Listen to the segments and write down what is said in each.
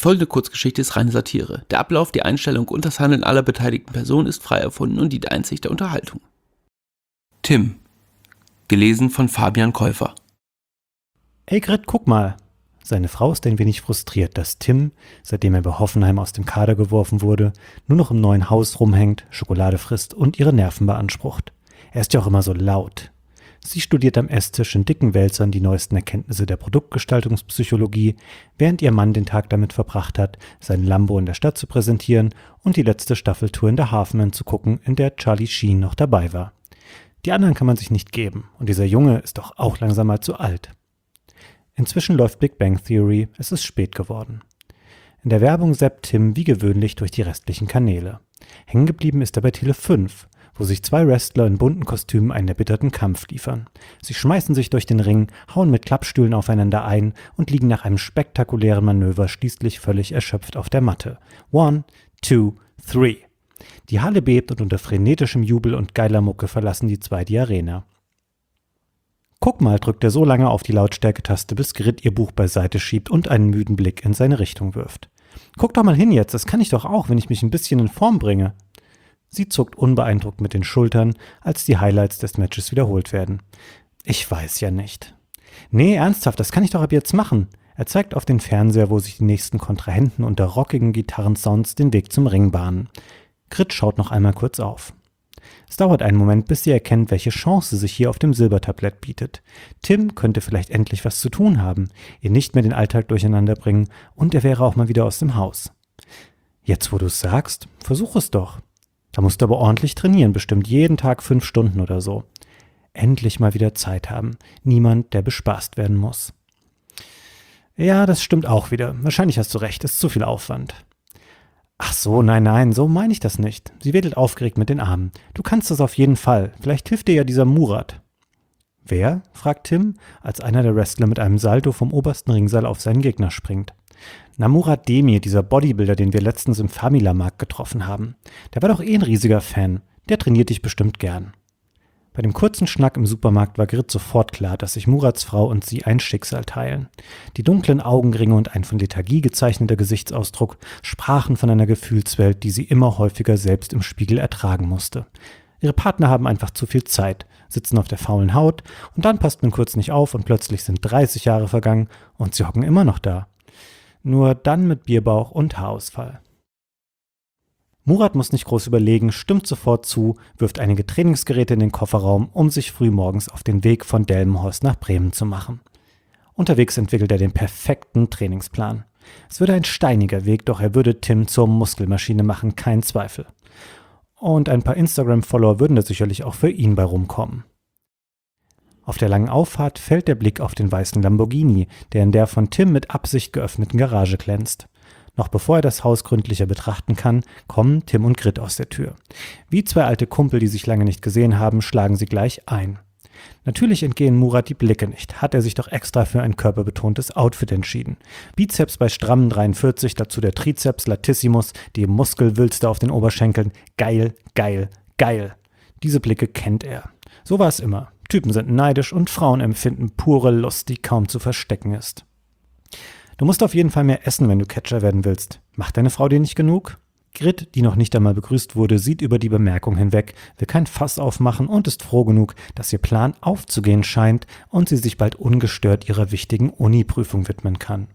Folgende Kurzgeschichte ist reine Satire. Der Ablauf, die Einstellung und das Handeln aller beteiligten Personen ist frei erfunden und dient einzig der Unterhaltung. Tim. Gelesen von Fabian Käufer. Ey Grit, guck mal. Seine Frau ist ein wenig frustriert, dass Tim, seitdem er bei Hoffenheim aus dem Kader geworfen wurde, nur noch im neuen Haus rumhängt, Schokolade frisst und ihre Nerven beansprucht. Er ist ja auch immer so laut. Sie studiert am Esstisch in dicken Wälzern die neuesten Erkenntnisse der Produktgestaltungspsychologie, während ihr Mann den Tag damit verbracht hat, sein Lambo in der Stadt zu präsentieren und die letzte Staffeltour in der Halfman zu gucken, in der Charlie Sheen noch dabei war. Die anderen kann man sich nicht geben und dieser Junge ist doch auch langsam mal zu alt. Inzwischen läuft Big Bang Theory, es ist spät geworden. In der Werbung zappt Tim wie gewöhnlich durch die restlichen Kanäle. Hängen geblieben ist er bei Tele 5, wo sich 2 Wrestler in bunten Kostümen einen erbitterten Kampf liefern. Sie schmeißen sich durch den Ring, hauen mit Klappstühlen aufeinander ein und liegen nach einem spektakulären Manöver schließlich völlig erschöpft auf der Matte. 1, 2, 3. Die Halle bebt und unter frenetischem Jubel und geiler Mucke verlassen die 2 die Arena. Guck mal, drückt er so lange auf die Lautstärke-Taste, bis Grit ihr Buch beiseite schiebt und einen müden Blick in seine Richtung wirft. Guck doch mal hin jetzt, das kann ich doch auch, wenn ich mich ein bisschen in Form bringe. Sie zuckt unbeeindruckt mit den Schultern, als die Highlights des Matches wiederholt werden. Ich weiß ja nicht. Nee, ernsthaft, das kann ich doch ab jetzt machen. Er zeigt auf den Fernseher, wo sich die nächsten Kontrahenten unter rockigen Gitarrensounds den Weg zum Ring bahnen. Grit schaut noch einmal kurz auf. Es dauert einen Moment, bis sie erkennt, welche Chance sich hier auf dem Silbertablett bietet. Tim könnte vielleicht endlich was zu tun haben, ihr nicht mehr den Alltag durcheinander bringen und er wäre auch mal wieder aus dem Haus. Jetzt, wo du es sagst, versuch es doch. Da musst du aber ordentlich trainieren, bestimmt jeden Tag 5 Stunden oder so. Endlich mal wieder Zeit haben. Niemand, der bespaßt werden muss. Ja, das stimmt auch wieder. Wahrscheinlich hast du recht, ist zu viel Aufwand. Ach so, nein, so meine ich das nicht. Sie wedelt aufgeregt mit den Armen. Du kannst das auf jeden Fall. Vielleicht hilft dir ja dieser Murat. Wer? Fragt Tim, als einer der Wrestler mit einem Salto vom obersten Ringseil auf seinen Gegner springt. Na, Murat Demir, dieser Bodybuilder, den wir letztens im Famila-Markt getroffen haben. Der war doch ein riesiger Fan. Der trainiert dich bestimmt gern. Bei dem kurzen Schnack im Supermarkt war Grit sofort klar, dass sich Murats Frau und sie ein Schicksal teilen. Die dunklen Augenringe und ein von Lethargie gezeichneter Gesichtsausdruck sprachen von einer Gefühlswelt, die sie immer häufiger selbst im Spiegel ertragen musste. Ihre Partner haben einfach zu viel Zeit, sitzen auf der faulen Haut und dann passt man kurz nicht auf und plötzlich sind 30 Jahre vergangen und sie hocken immer noch da. Nur dann mit Bierbauch und Haarausfall. Murat muss nicht groß überlegen, stimmt sofort zu, wirft einige Trainingsgeräte in den Kofferraum, um sich frühmorgens auf den Weg von Delmenhorst nach Bremen zu machen. Unterwegs entwickelt er den perfekten Trainingsplan. Es würde ein steiniger Weg, doch er würde Tim zur Muskelmaschine machen, kein Zweifel. Und ein paar Instagram-Follower würden da sicherlich auch für ihn bei rumkommen. Auf der langen Auffahrt fällt der Blick auf den weißen Lamborghini, der in der von Tim mit Absicht geöffneten Garage glänzt. Noch bevor er das Haus gründlicher betrachten kann, kommen Tim und Grit aus der Tür. Wie 2 alte Kumpel, die sich lange nicht gesehen haben, schlagen sie gleich ein. Natürlich entgehen Murat die Blicke nicht, hat er sich doch extra für ein körperbetontes Outfit entschieden. Bizeps bei strammen 43, dazu der Trizeps latissimus, die Muskelwülste auf den Oberschenkeln. Geil, geil, geil. Diese Blicke kennt er. So war es immer. Typen sind neidisch und Frauen empfinden pure Lust, die kaum zu verstecken ist. Du musst auf jeden Fall mehr essen, wenn du Catcher werden willst. Macht deine Frau dir nicht genug? Grit, die noch nicht einmal begrüßt wurde, sieht über die Bemerkung hinweg, will kein Fass aufmachen und ist froh genug, dass ihr Plan aufzugehen scheint und sie sich bald ungestört ihrer wichtigen Uni-Prüfung widmen kann.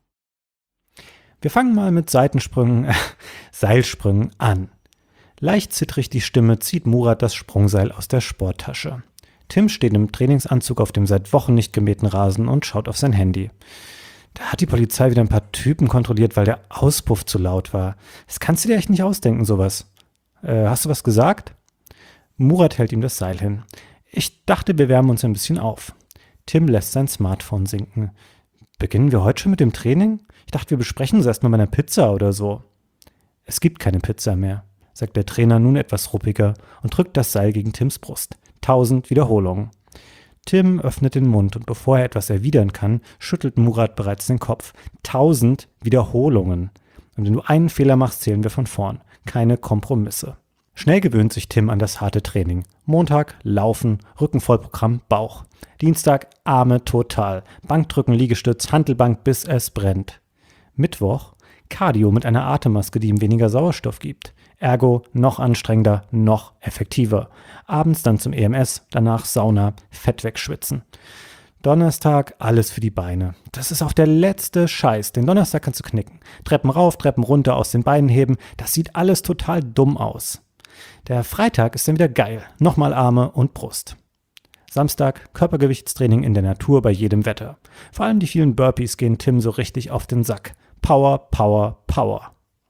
Wir fangen mal mit Seilsprüngen an. Leicht zittrig die Stimme zieht Murat das Sprungseil aus der Sporttasche. Tim steht im Trainingsanzug auf dem seit Wochen nicht gemähten Rasen und schaut auf sein Handy. Da hat die Polizei wieder ein paar Typen kontrolliert, weil der Auspuff zu laut war. Das kannst du dir echt nicht ausdenken, sowas. Hast du was gesagt? Murat hält ihm das Seil hin. Ich dachte, wir wärmen uns ein bisschen auf. Tim lässt sein Smartphone sinken. Beginnen wir heute schon mit dem Training? Ich dachte, wir besprechen es erst mal bei einer Pizza oder so. Es gibt keine Pizza mehr, sagt der Trainer nun etwas ruppiger und drückt das Seil gegen Tims Brust. 1000 Wiederholungen. Tim öffnet den Mund und bevor er etwas erwidern kann, schüttelt Murat bereits den Kopf. 1000 Wiederholungen. Und wenn du einen Fehler machst, zählen wir von vorn. Keine Kompromisse. Schnell gewöhnt sich Tim an das harte Training. Montag, Laufen, Rückenvollprogramm, Bauch. Dienstag, Arme total. Bankdrücken, Liegestütz, Hantelbank, bis es brennt. Mittwoch, Cardio mit einer Atemmaske, die ihm weniger Sauerstoff gibt. Ergo noch anstrengender, noch effektiver. Abends dann zum EMS, danach Sauna, Fett wegschwitzen. Donnerstag, alles für die Beine. Das ist auch der letzte Scheiß. Den Donnerstag kannst du knicken. Treppen rauf, Treppen runter, aus den Beinen heben. Das sieht alles total dumm aus. Der Freitag ist dann wieder geil. Nochmal Arme und Brust. Samstag, Körpergewichtstraining in der Natur bei jedem Wetter. Vor allem die vielen Burpees gehen Tim so richtig auf den Sack. Power, Power, Power.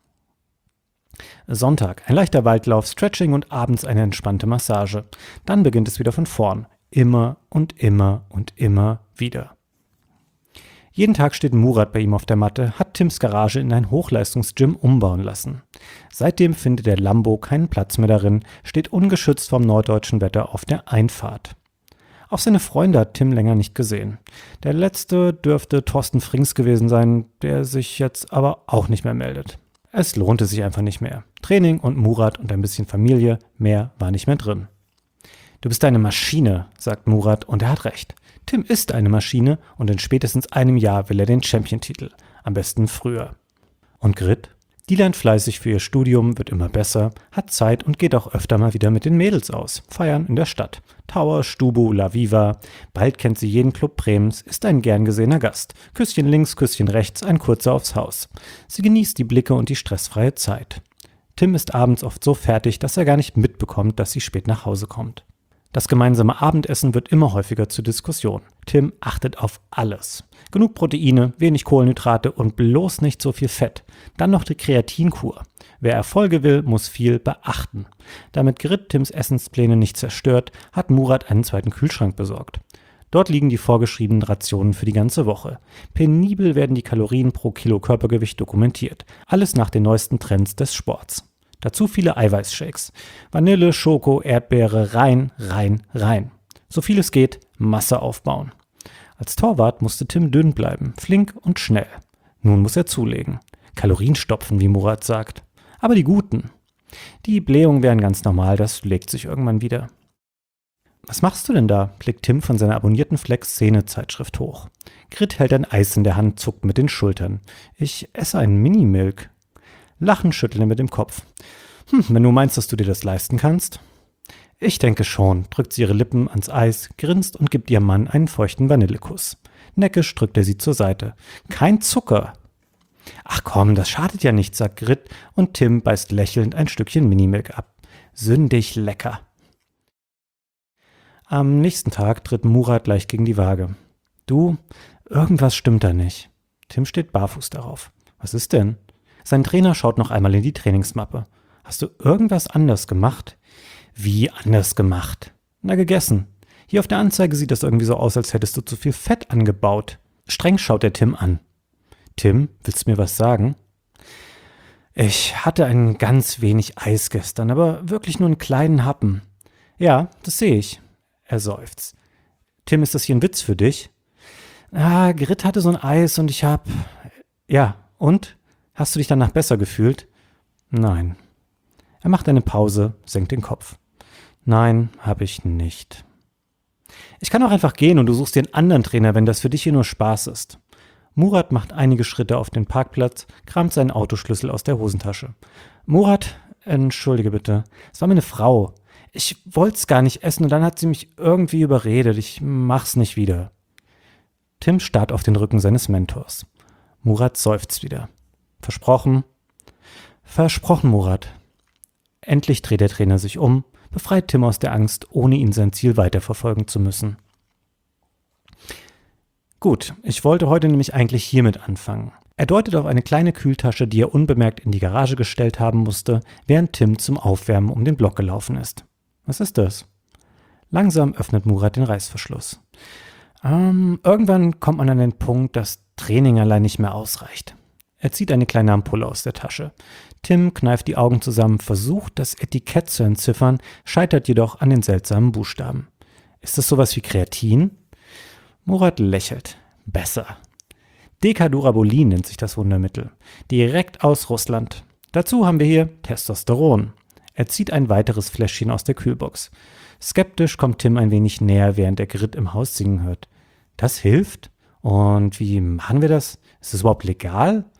Sonntag, ein leichter Waldlauf, Stretching und abends eine entspannte Massage. Dann beginnt es wieder von vorn. Immer und immer und immer wieder. Jeden Tag steht Murat bei ihm auf der Matte, hat Tims Garage in ein Hochleistungsgym umbauen lassen. Seitdem findet der Lambo keinen Platz mehr darin, steht ungeschützt vom norddeutschen Wetter auf der Einfahrt. Auch seine Freunde hat Tim länger nicht gesehen. Der letzte dürfte Thorsten Frings gewesen sein, der sich jetzt aber auch nicht mehr meldet. Es lohnte sich einfach nicht mehr. Training und Murat und ein bisschen Familie, mehr war nicht mehr drin. Du bist eine Maschine, sagt Murat, und er hat recht. Tim ist eine Maschine und in spätestens einem Jahr will er den Champion-Titel. Am besten früher. Und Grit? Die lernt fleißig für ihr Studium, wird immer besser, hat Zeit und geht auch öfter mal wieder mit den Mädels aus. Feiern in der Stadt. Tower, Stubu, La Viva. Bald kennt sie jeden Club Bremens, ist ein gern gesehener Gast. Küsschen links, Küsschen rechts, ein kurzer aufs Haus. Sie genießt die Blicke und die stressfreie Zeit. Tim ist abends oft so fertig, dass er gar nicht mitbekommt, dass sie spät nach Hause kommt. Das gemeinsame Abendessen wird immer häufiger zur Diskussion. Tim achtet auf alles. Genug Proteine, wenig Kohlenhydrate und bloß nicht so viel Fett. Dann noch die Kreatinkur. Wer Erfolge will, muss viel beachten. Damit Grit Tims Essenspläne nicht zerstört, hat Murat einen zweiten Kühlschrank besorgt. Dort liegen die vorgeschriebenen Rationen für die ganze Woche. Penibel werden die Kalorien pro Kilo Körpergewicht dokumentiert. Alles nach den neuesten Trends des Sports. Dazu viele Eiweißshakes. Vanille, Schoko, Erdbeere, rein, rein, rein. So viel es geht, Masse aufbauen. Als Torwart musste Tim dünn bleiben, flink und schnell. Nun muss er zulegen. Kalorien stopfen, wie Murat sagt. Aber die guten. Die Blähungen wären ganz normal, das legt sich irgendwann wieder. Was machst du denn da? Blickt Tim von seiner abonnierten Flex-Szene-Zeitschrift hoch. Grit hält ein Eis in der Hand, zuckt mit den Schultern. Ich esse einen Mini-Milk. Lachen schütteln er mit dem Kopf. Wenn du meinst, dass du dir das leisten kannst? Ich denke schon, drückt sie ihre Lippen ans Eis, grinst und gibt ihrem Mann einen feuchten Vanillekuss. Neckisch drückt er sie zur Seite. Kein Zucker. Ach komm, das schadet ja nicht, sagt Grit und Tim beißt lächelnd ein Stückchen Minimilk ab. Sündig lecker. Am nächsten Tag tritt Murat leicht gegen die Waage. Du, irgendwas stimmt da nicht. Tim steht barfuß darauf. Was ist denn? Sein Trainer schaut noch einmal in die Trainingsmappe. Hast du irgendwas anders gemacht? Wie anders gemacht? Na, gegessen. Hier auf der Anzeige sieht das irgendwie so aus, als hättest du zu viel Fett angebaut. Streng schaut der Tim an. Tim, willst du mir was sagen? Ich hatte ein ganz wenig Eis gestern, aber wirklich nur einen kleinen Happen. Ja, das sehe ich. Er seufzt. Tim, ist das hier ein Witz für dich? Grit hatte so ein Eis und ich hab... Ja, und? Hast du dich danach besser gefühlt? Nein. Er macht eine Pause, senkt den Kopf. Nein, habe ich nicht. Ich kann auch einfach gehen und du suchst dir einen anderen Trainer, wenn das für dich hier nur Spaß ist. Murat macht einige Schritte auf den Parkplatz, kramt seinen Autoschlüssel aus der Hosentasche. Murat, entschuldige bitte, es war meine Frau. Ich wollte es gar nicht essen und dann hat sie mich irgendwie überredet. Ich mach's nicht wieder. Tim starrt auf den Rücken seines Mentors. Murat seufzt wieder. Versprochen? Versprochen, Murat. Endlich dreht der Trainer sich um, befreit Tim aus der Angst, ohne ihn sein Ziel weiterverfolgen zu müssen. Gut, ich wollte heute nämlich eigentlich hiermit anfangen. Er deutet auf eine kleine Kühltasche, die er unbemerkt in die Garage gestellt haben musste, während Tim zum Aufwärmen um den Block gelaufen ist. Was ist das? Langsam öffnet Murat den Reißverschluss. Irgendwann kommt man an den Punkt, dass Training allein nicht mehr ausreicht. Er zieht eine kleine Ampulle aus der Tasche. Tim kneift die Augen zusammen, versucht, das Etikett zu entziffern, scheitert jedoch an den seltsamen Buchstaben. Ist das sowas wie Kreatin? Murat lächelt. Besser. Decadurabolin nennt sich das Wundermittel. Direkt aus Russland. Dazu haben wir hier Testosteron. Er zieht ein weiteres Fläschchen aus der Kühlbox. Skeptisch kommt Tim ein wenig näher, während er Grit im Haus singen hört. Das hilft? Und wie machen wir das? Ist das überhaupt legal?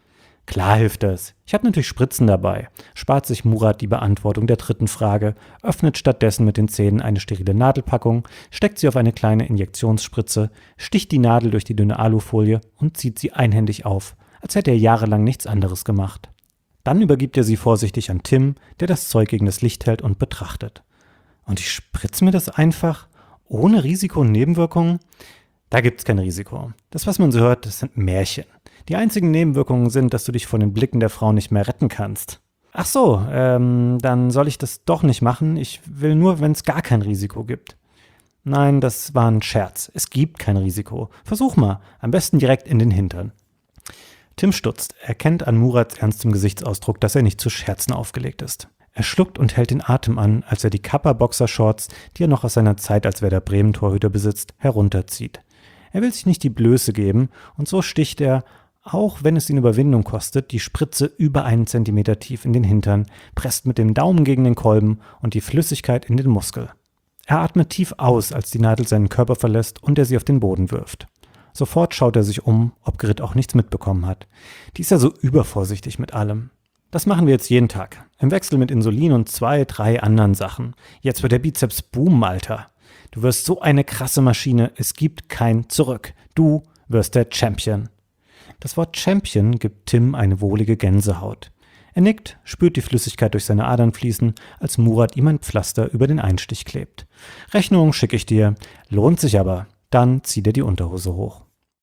Klar hilft das. Ich habe natürlich Spritzen dabei. Spart sich Murat die Beantwortung der dritten Frage, öffnet stattdessen mit den Zähnen eine sterile Nadelpackung, steckt sie auf eine kleine Injektionsspritze, sticht die Nadel durch die dünne Alufolie und zieht sie einhändig auf, als hätte er jahrelang nichts anderes gemacht. Dann übergibt er sie vorsichtig an Tim, der das Zeug gegen das Licht hält und betrachtet. Und ich spritze mir das einfach, ohne Risiko und Nebenwirkungen? Da gibt's kein Risiko. Das, was man so hört, das sind Märchen. Die einzigen Nebenwirkungen sind, dass du dich von den Blicken der Frau nicht mehr retten kannst. Ach so, dann soll ich das doch nicht machen. Ich will nur, wenn es gar kein Risiko gibt. Nein, das war ein Scherz. Es gibt kein Risiko. Versuch mal. Am besten direkt in den Hintern. Tim stutzt. Er erkennt an Murats ernstem Gesichtsausdruck, dass er nicht zu Scherzen aufgelegt ist. Er schluckt und hält den Atem an, als er die Kappa-Boxershorts, die er noch aus seiner Zeit als Werder Bremen-Torhüter besitzt, herunterzieht. Er will sich nicht die Blöße geben und so sticht er, auch wenn es ihn Überwindung kostet, die Spritze über 1 Zentimeter tief in den Hintern, presst mit dem Daumen gegen den Kolben und die Flüssigkeit in den Muskel. Er atmet tief aus, als die Nadel seinen Körper verlässt und er sie auf den Boden wirft. Sofort schaut er sich um, ob Grit auch nichts mitbekommen hat. Die ist ja so übervorsichtig mit allem. Das machen wir jetzt jeden Tag. Im Wechsel mit Insulin und 2, 3 anderen Sachen. Jetzt wird der Bizeps boomen, Alter. Du wirst so eine krasse Maschine, es gibt kein Zurück. Du wirst der Champion. Das Wort Champion gibt Tim eine wohlige Gänsehaut. Er nickt, spürt die Flüssigkeit durch seine Adern fließen, als Murat ihm ein Pflaster über den Einstich klebt. Rechnung schicke ich dir, lohnt sich aber. Dann zieht er die Unterhose hoch.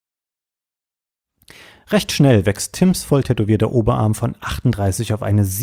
Recht schnell wächst Tims voll tätowierter Oberarm von 38 auf eine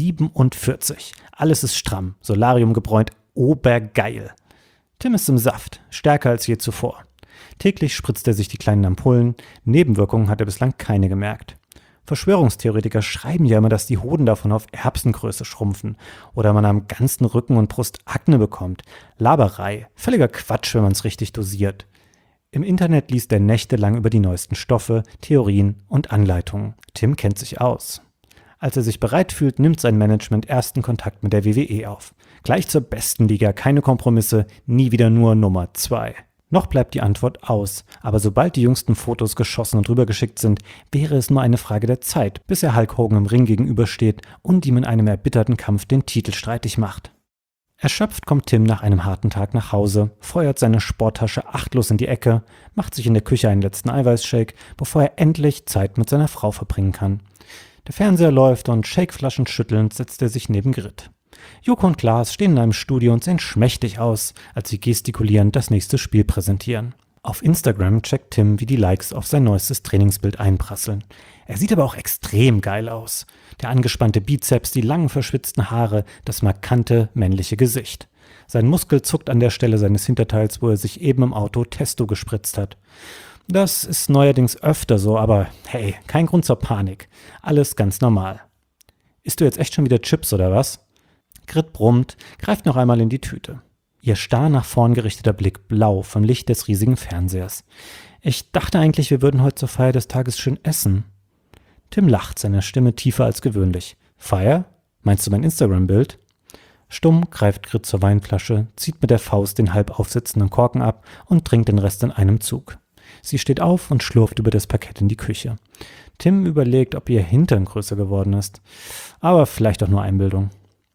47. Alles ist stramm, Solarium gebräunt, obergeil. Tim ist im Saft, stärker als je zuvor. Täglich spritzt er sich die kleinen Ampullen, Nebenwirkungen hat er bislang keine gemerkt. Verschwörungstheoretiker schreiben ja immer, dass die Hoden davon auf Erbsengröße schrumpfen oder man am ganzen Rücken und Brust Akne bekommt. Laberei, völliger Quatsch, wenn man es richtig dosiert. Im Internet liest er nächtelang über die neuesten Stoffe, Theorien und Anleitungen. Tim kennt sich aus. Als er sich bereit fühlt, nimmt sein Management ersten Kontakt mit der WWE auf. Gleich zur besten Liga, keine Kompromisse, nie wieder nur Nummer 2. Noch bleibt die Antwort aus, aber sobald die jüngsten Fotos geschossen und rübergeschickt sind, wäre es nur eine Frage der Zeit, bis er Hulk Hogan im Ring gegenübersteht und ihm in einem erbitterten Kampf den Titel streitig macht. Erschöpft kommt Tim nach einem harten Tag nach Hause, feuert seine Sporttasche achtlos in die Ecke, macht sich in der Küche einen letzten Eiweißshake, bevor er endlich Zeit mit seiner Frau verbringen kann. Der Fernseher läuft und Shakeflaschen schüttelnd setzt er sich neben Grit. Joko und Klaas stehen in einem Studio und sehen schmächtig aus, als sie gestikulierend das nächste Spiel präsentieren. Auf Instagram checkt Tim, wie die Likes auf sein neuestes Trainingsbild einprasseln. Er sieht aber auch extrem geil aus. Der angespannte Bizeps, die langen verschwitzten Haare, das markante männliche Gesicht. Sein Muskel zuckt an der Stelle seines Hinterteils, wo er sich eben im Auto Testo gespritzt hat. Das ist neuerdings öfter so, aber hey, kein Grund zur Panik. Alles ganz normal. Isst du jetzt echt schon wieder Chips oder was? Grit brummt, greift noch einmal in die Tüte. Ihr starr nach vorn gerichteter Blick blau vom Licht des riesigen Fernsehers. Ich dachte eigentlich, wir würden heute zur Feier des Tages schön essen. Tim lacht, seine Stimme tiefer als gewöhnlich. Feier? Meinst du mein Instagram-Bild? Stumm greift Grit zur Weinflasche, zieht mit der Faust den halb aufsitzenden Korken ab und trinkt den Rest in einem Zug. Sie steht auf und schlurft über das Parkett in die Küche. Tim überlegt, ob ihr Hintern größer geworden ist. Aber vielleicht auch nur Einbildung.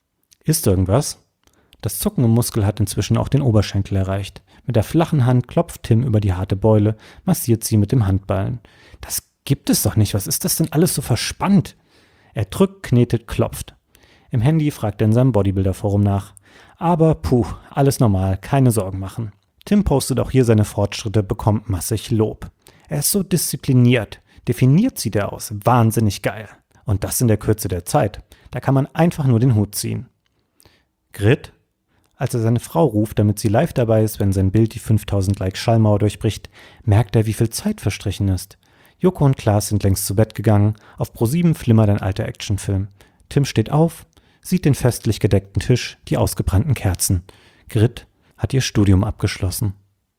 Ist irgendwas? Das Zucken im Muskel hat inzwischen auch den Oberschenkel erreicht. Mit der flachen Hand klopft Tim über die harte Beule, massiert sie mit dem Handballen. Das gibt es doch nicht, was ist das denn alles so verspannt? Er drückt, knetet, klopft. Im Handy fragt er in seinem Bodybuilder-Forum nach. Aber alles normal, keine Sorgen machen. Tim postet auch hier seine Fortschritte, bekommt massig Lob. Er ist so diszipliniert. Definiert sieht er aus. Wahnsinnig geil. Und das in der Kürze der Zeit. Da kann man einfach nur den Hut ziehen. Grit? Als er seine Frau ruft, damit sie live dabei ist, wenn sein Bild die 5000 Like-Schallmauer durchbricht, merkt er, wie viel Zeit verstrichen ist. Joko und Klaas sind längst zu Bett gegangen. Auf Pro7 flimmert ein alter Actionfilm. Tim steht auf, sieht den festlich gedeckten Tisch, die ausgebrannten Kerzen. Grit hat ihr Studium abgeschlossen.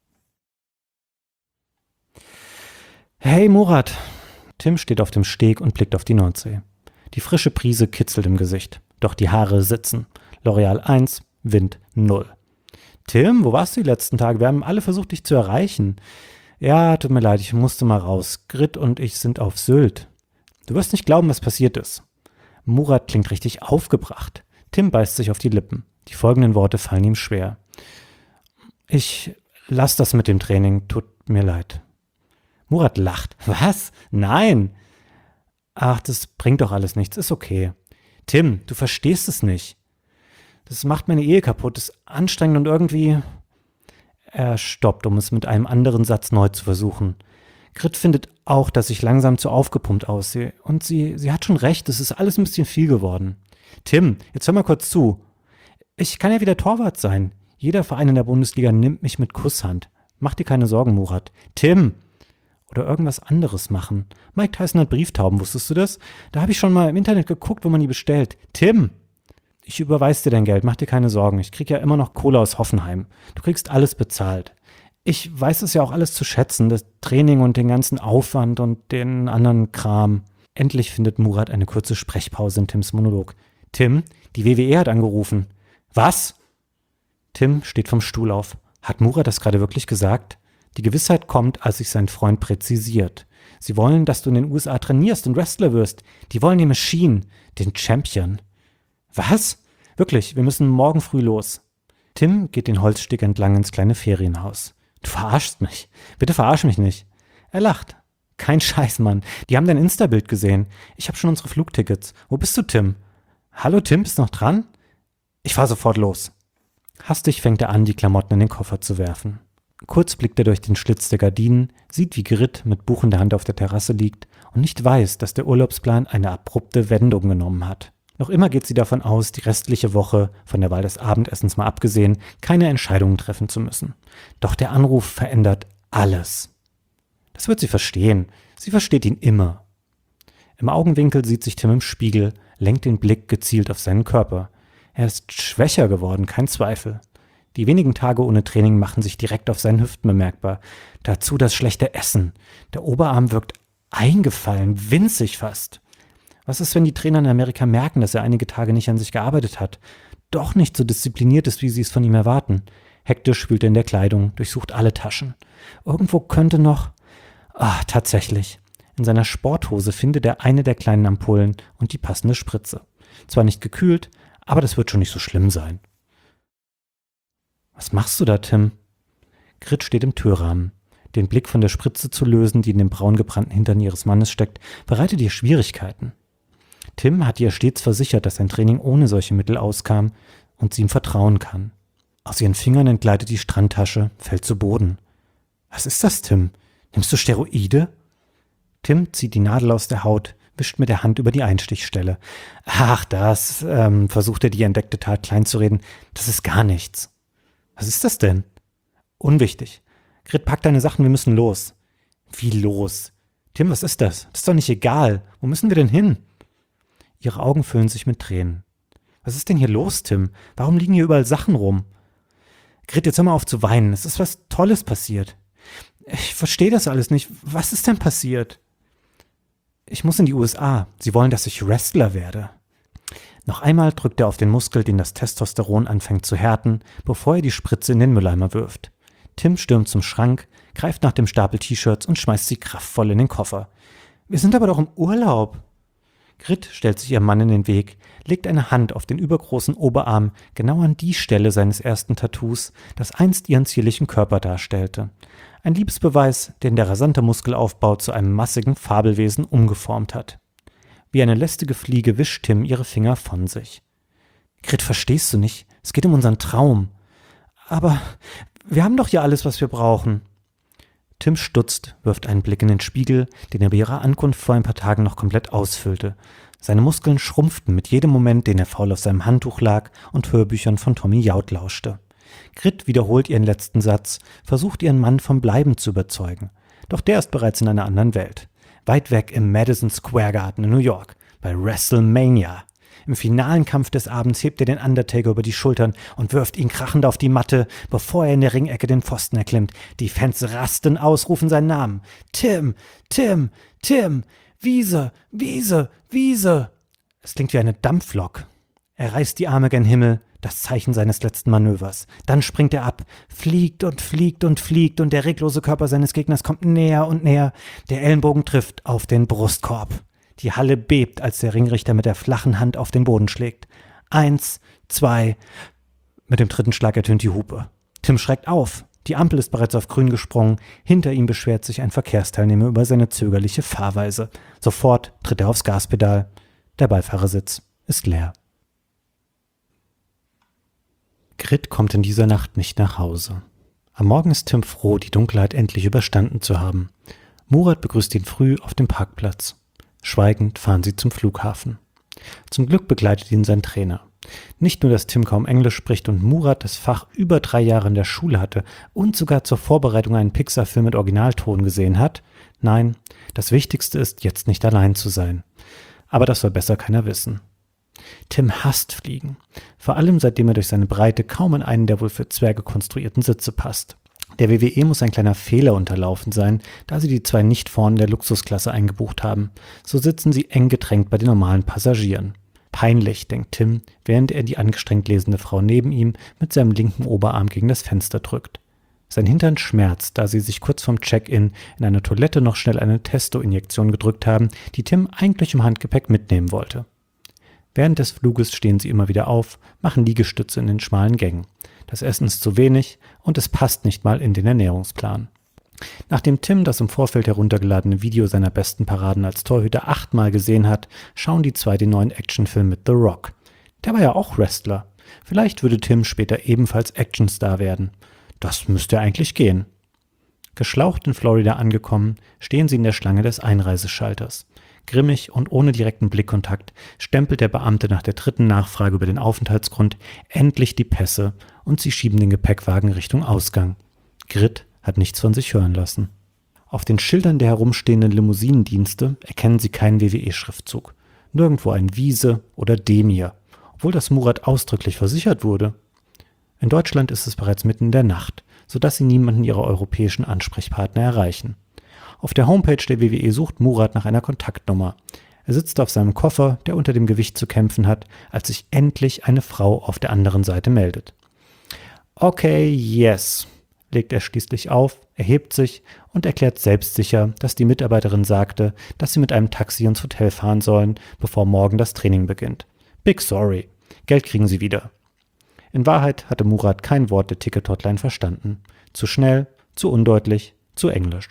Hey Murat! Tim steht auf dem Steg und blickt auf die Nordsee. Die frische Brise kitzelt im Gesicht, doch die Haare sitzen. L'Oreal 1, Wind 0. Tim, wo warst du die letzten Tage? Wir haben alle versucht, dich zu erreichen. Ja, tut mir leid, ich musste mal raus. Grit und ich sind auf Sylt. Du wirst nicht glauben, was passiert ist. Murat klingt richtig aufgebracht. Tim beißt sich auf die Lippen. Die folgenden Worte fallen ihm schwer. Ich lass das mit dem Training, tut mir leid. Murat lacht. Was? Nein! Ach, das bringt doch alles nichts, ist okay. Tim, du verstehst es nicht. Das macht meine Ehe kaputt, ist anstrengend und irgendwie... Er stoppt, um es mit einem anderen Satz neu zu versuchen. Grit findet auch, dass ich langsam zu aufgepumpt aussehe. Und sie hat schon recht, es ist alles ein bisschen viel geworden. Tim, jetzt hör mal kurz zu. Ich kann ja wieder Torwart sein. Jeder Verein in der Bundesliga nimmt mich mit Kusshand. Mach dir keine Sorgen, Murat. Tim! Oder irgendwas anderes machen. Mike Tyson hat Brieftauben, wusstest du das? Da habe ich schon mal im Internet geguckt, wo man die bestellt. Tim! Ich überweis dir dein Geld, mach dir keine Sorgen. Ich krieg ja immer noch Kohle aus Hoffenheim. Du kriegst alles bezahlt. Ich weiß es ja auch alles zu schätzen, das Training und den ganzen Aufwand und den anderen Kram. Endlich findet Murat eine kurze Sprechpause in Tims Monolog. Tim, die WWE hat angerufen. Was? Tim steht vom Stuhl auf. Hat Murat das gerade wirklich gesagt? Die Gewissheit kommt, als sich sein Freund präzisiert. Sie wollen, dass du in den USA trainierst und Wrestler wirst. Die wollen die Machine, den Champion. Was? Wirklich, wir müssen morgen früh los. Tim geht den Holzsteg entlang ins kleine Ferienhaus. Du verarschst mich. Bitte verarsch mich nicht. Er lacht. Kein Scheiß, Mann. Die haben dein Insta-Bild gesehen. Ich habe schon unsere Flugtickets. Wo bist du, Tim? Hallo, Tim, bist du noch dran? Ich fahr sofort los. Hastig fängt er an, die Klamotten in den Koffer zu werfen. Kurz blickt er durch den Schlitz der Gardinen, sieht, wie Grit mit Buch in der Hand auf der Terrasse liegt und nicht weiß, dass der Urlaubsplan eine abrupte Wendung genommen hat. Noch immer geht sie davon aus, die restliche Woche, von der Wahl des Abendessens mal abgesehen, keine Entscheidungen treffen zu müssen. Doch der Anruf verändert alles. Das wird sie verstehen. Sie versteht ihn immer. Im Augenwinkel sieht sich Tim im Spiegel, lenkt den Blick gezielt auf seinen Körper. Er ist schwächer geworden, kein Zweifel. Die wenigen Tage ohne Training machen sich direkt auf seinen Hüften bemerkbar. Dazu das schlechte Essen. Der Oberarm wirkt eingefallen, winzig fast. Was ist, wenn die Trainer in Amerika merken, dass er einige Tage nicht an sich gearbeitet hat? Doch nicht so diszipliniert ist, wie sie es von ihm erwarten. Hektisch wühlt er in der Kleidung, durchsucht alle Taschen. Irgendwo könnte noch... tatsächlich. In seiner Sporthose findet er eine der kleinen Ampullen und die passende Spritze. Zwar nicht gekühlt, aber das wird schon nicht so schlimm sein. Was machst du da, Tim? Grit steht im Türrahmen. Den Blick von der Spritze zu lösen, die in dem braun gebrannten Hintern ihres Mannes steckt, bereitet ihr Schwierigkeiten. Tim hat ihr stets versichert, dass sein Training ohne solche Mittel auskam und sie ihm vertrauen kann. Aus ihren Fingern entgleitet die Strandtasche, fällt zu Boden. Was ist das, Tim? Nimmst du Steroide? Tim zieht die Nadel aus der Haut, wischt mit der Hand über die Einstichstelle. Ach, das, versucht er die entdeckte Tat kleinzureden. Das ist gar nichts. Was ist das denn? Unwichtig. Grit, pack deine Sachen, wir müssen los. Wie los? Tim, was ist das? Das ist doch nicht egal. Wo müssen wir denn hin? Ihre Augen füllen sich mit Tränen. Was ist denn hier los, Tim? Warum liegen hier überall Sachen rum? Grit, jetzt hör mal auf zu weinen. Es ist was Tolles passiert. Ich verstehe das alles nicht. Was ist denn passiert? Ich muss in die USA. Sie wollen, dass ich Wrestler werde. Noch einmal drückt er auf den Muskel, den das Testosteron anfängt zu härten, bevor er die Spritze in den Mülleimer wirft. Tim stürmt zum Schrank, greift nach dem Stapel T-Shirts und schmeißt sie kraftvoll in den Koffer. Wir sind aber doch im Urlaub. Grit stellt sich ihrem Mann in den Weg, legt eine Hand auf den übergroßen Oberarm, genau an die Stelle seines ersten Tattoos, das einst ihren zierlichen Körper darstellte. Ein Liebesbeweis, den der rasante Muskelaufbau zu einem massigen Fabelwesen umgeformt hat. Wie eine lästige Fliege wischt Tim ihre Finger von sich. Grit, verstehst du nicht? Es geht um unseren Traum. Aber wir haben doch hier alles, was wir brauchen. Tim stutzt, wirft einen Blick in den Spiegel, den er bei ihrer Ankunft vor ein paar Tagen noch komplett ausfüllte. Seine Muskeln schrumpften mit jedem Moment, den er faul auf seinem Handtuch lag und Hörbüchern von Tommy Jaud lauschte. Grit wiederholt ihren letzten Satz, versucht ihren Mann vom Bleiben zu überzeugen. Doch der ist bereits in einer anderen Welt. Weit weg im Madison Square Garden in New York, bei WrestleMania. Im finalen Kampf des Abends hebt er den Undertaker über die Schultern und wirft ihn krachend auf die Matte, bevor er in der Ringecke den Pfosten erklimmt. Die Fans rasten aus, rufen seinen Namen. Tim, Tim, Tim, Wiese, Wiese, Wiese. Es klingt wie eine Dampflok. Er reißt die Arme gen Himmel, das Zeichen seines letzten Manövers. Dann springt er ab, fliegt und fliegt und fliegt und der reglose Körper seines Gegners kommt näher und näher. Der Ellenbogen trifft auf den Brustkorb. Die Halle bebt, als der Ringrichter mit der flachen Hand auf den Boden schlägt. 1, 2. Mit dem dritten Schlag ertönt die Hupe. Tim schreckt auf. Die Ampel ist bereits auf grün gesprungen. Hinter ihm beschwert sich ein Verkehrsteilnehmer über seine zögerliche Fahrweise. Sofort tritt er aufs Gaspedal. Der Beifahrersitz ist leer. Grit kommt in dieser Nacht nicht nach Hause. Am Morgen ist Tim froh, die Dunkelheit endlich überstanden zu haben. Murat begrüßt ihn früh auf dem Parkplatz. Schweigend fahren sie zum Flughafen. Zum Glück begleitet ihn sein Trainer. Nicht nur, dass Tim kaum Englisch spricht und Murat das Fach über 3 Jahre in der Schule hatte und sogar zur Vorbereitung einen Pixar-Film mit Originalton gesehen hat. Nein, das Wichtigste ist, jetzt nicht allein zu sein. Aber das soll besser keiner wissen. Tim hasst Fliegen. Vor allem seitdem er durch seine Breite kaum in einen der wohl für Zwerge konstruierten Sitze passt. Der WWE muss ein kleiner Fehler unterlaufen sein, da sie die 2 nicht vorne der Luxusklasse eingebucht haben. So sitzen sie eng gedrängt bei den normalen Passagieren. Peinlich, denkt Tim, während er die angestrengt lesende Frau neben ihm mit seinem linken Oberarm gegen das Fenster drückt. Sein Hintern schmerzt, da sie sich kurz vorm Check-in in einer Toilette noch schnell eine Testo-Injektion gedrückt haben, die Tim eigentlich im Handgepäck mitnehmen wollte. Während des Fluges stehen sie immer wieder auf, machen Liegestütze in den schmalen Gängen. Das Essen ist zu wenig und es passt nicht mal in den Ernährungsplan. Nachdem Tim das im Vorfeld heruntergeladene Video seiner besten Paraden als Torhüter 8-mal gesehen hat, schauen die 2 den neuen Actionfilm mit The Rock. Der war ja auch Wrestler. Vielleicht würde Tim später ebenfalls Actionstar werden. Das müsste eigentlich gehen. Geschlaucht in Florida angekommen, stehen sie in der Schlange des Einreiseschalters. Grimmig und ohne direkten Blickkontakt stempelt der Beamte nach der 3. Nachfrage über den Aufenthaltsgrund endlich die Pässe und sie schieben den Gepäckwagen Richtung Ausgang. Grit hat nichts von sich hören lassen. Auf den Schildern der herumstehenden Limousinendienste erkennen sie keinen WWE-Schriftzug. Nirgendwo ein Wiese oder Demir, obwohl das Murat ausdrücklich versichert wurde. In Deutschland ist es bereits mitten in der Nacht, sodass sie niemanden ihrer europäischen Ansprechpartner erreichen. Auf der Homepage der WWE sucht Murat nach einer Kontaktnummer. Er sitzt auf seinem Koffer, der unter dem Gewicht zu kämpfen hat, als sich endlich eine Frau auf der anderen Seite meldet. Okay, yes, legt er schließlich auf, erhebt sich und erklärt selbstsicher, dass die Mitarbeiterin sagte, dass sie mit einem Taxi ins Hotel fahren sollen, bevor morgen das Training beginnt. Big sorry, Geld kriegen sie wieder. In Wahrheit hatte Murat kein Wort der Ticket-Hotline verstanden. Zu schnell, zu undeutlich, zu englisch.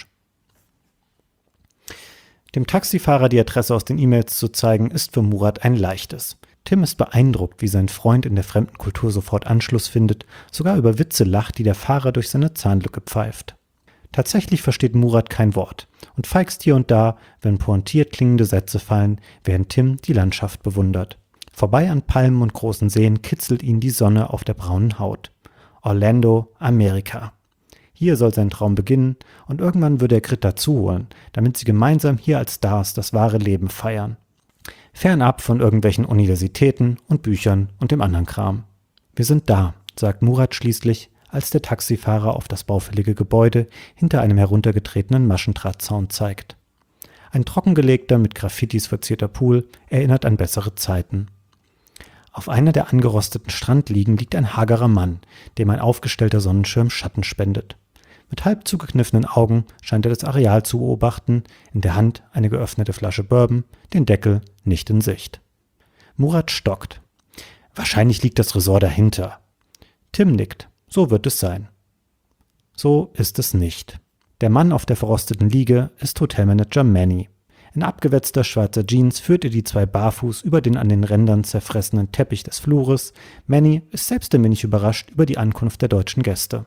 Dem Taxifahrer die Adresse aus den E-Mails zu zeigen, ist für Murat ein leichtes. Tim ist beeindruckt, wie sein Freund in der fremden Kultur sofort Anschluss findet, sogar über Witze lacht, die der Fahrer durch seine Zahnlücke pfeift. Tatsächlich versteht Murat kein Wort und feigst hier und da, wenn pointiert klingende Sätze fallen, während Tim die Landschaft bewundert. Vorbei an Palmen und großen Seen kitzelt ihn die Sonne auf der braunen Haut. Orlando, Amerika. Hier soll sein Traum beginnen und irgendwann würde er Grit dazuholen, damit sie gemeinsam hier als Stars das wahre Leben feiern. Fernab von irgendwelchen Universitäten und Büchern und dem anderen Kram. Wir sind da, sagt Murat schließlich, als der Taxifahrer auf das baufällige Gebäude hinter einem heruntergetretenen Maschendrahtzaun zeigt. Ein trockengelegter, mit Graffitis verzierter Pool erinnert an bessere Zeiten. Auf einer der angerosteten Strandliegen liegt ein hagerer Mann, dem ein aufgestellter Sonnenschirm Schatten spendet. Mit halb zugekniffenen Augen scheint er das Areal zu beobachten, in der Hand eine geöffnete Flasche Bourbon, den Deckel nicht in Sicht. Murat stockt. Wahrscheinlich liegt das Resort dahinter. Tim nickt. So wird es sein. So ist es nicht. Der Mann auf der verrosteten Liege ist Hotelmanager Manny. In abgewetzter schwarzer Jeans führt er die 2 barfuß über den an den Rändern zerfressenen Teppich des Flures. Manny ist selbst ein wenig überrascht über die Ankunft der deutschen Gäste.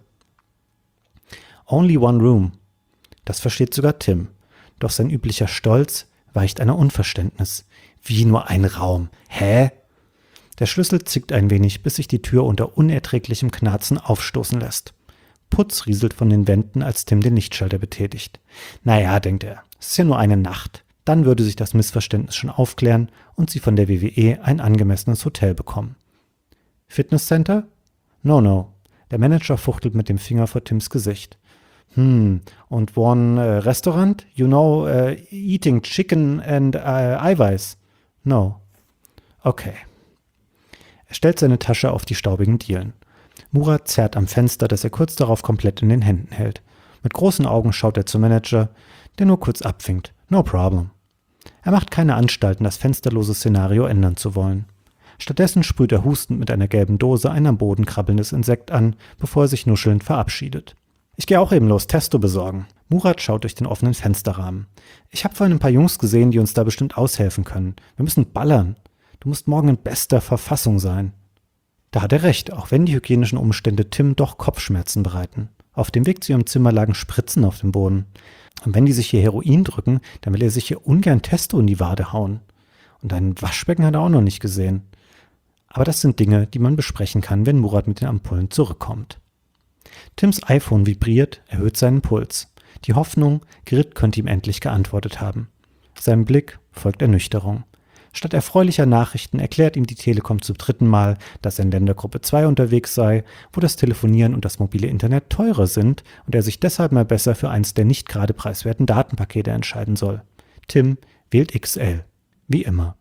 Only one room. Das versteht sogar Tim. Doch sein üblicher Stolz weicht einer Unverständnis. Wie nur ein Raum? Hä? Der Schlüssel zickt ein wenig, bis sich die Tür unter unerträglichem Knarzen aufstoßen lässt. Putz rieselt von den Wänden, als Tim den Lichtschalter betätigt. Naja, denkt er, es ist ja nur eine Nacht. Dann würde sich das Missverständnis schon aufklären und sie von der WWE ein angemessenes Hotel bekommen. Fitnesscenter? No. Der Manager fuchtelt mit dem Finger vor Tims Gesicht. Und one Restaurant? You know, eating chicken and Eiweiß? No. Okay. Er stellt seine Tasche auf die staubigen Dielen. Murat zerrt am Fenster, das er kurz darauf komplett in den Händen hält. Mit großen Augen schaut er zum Manager, der nur kurz abwinkt. No problem. Er macht keine Anstalten, das fensterlose Szenario ändern zu wollen. Stattdessen sprüht er hustend mit einer gelben Dose ein am Boden krabbelndes Insekt an, bevor er sich nuschelnd verabschiedet. »Ich gehe auch eben los, Testo besorgen.« Murat schaut durch den offenen Fensterrahmen. »Ich habe vorhin ein paar Jungs gesehen, die uns da bestimmt aushelfen können. Wir müssen ballern. Du musst morgen in bester Verfassung sein.« Da hat er recht, auch wenn die hygienischen Umstände Tim doch Kopfschmerzen bereiten. Auf dem Weg zu ihrem Zimmer lagen Spritzen auf dem Boden. Und wenn die sich hier Heroin drücken, dann will er sich hier ungern Testo in die Wade hauen. Und ein Waschbecken hat er auch noch nicht gesehen. Aber das sind Dinge, die man besprechen kann, wenn Murat mit den Ampullen zurückkommt. Tims iPhone vibriert, erhöht seinen Puls. Die Hoffnung, Grit könnte ihm endlich geantwortet haben. Seinem Blick folgt Ernüchterung. Statt erfreulicher Nachrichten erklärt ihm die Telekom zum 3. Mal, dass er in Ländergruppe 2 unterwegs sei, wo das Telefonieren und das mobile Internet teurer sind und er sich deshalb mal besser für eins der nicht gerade preiswerten Datenpakete entscheiden soll. Tim wählt XL. Wie immer.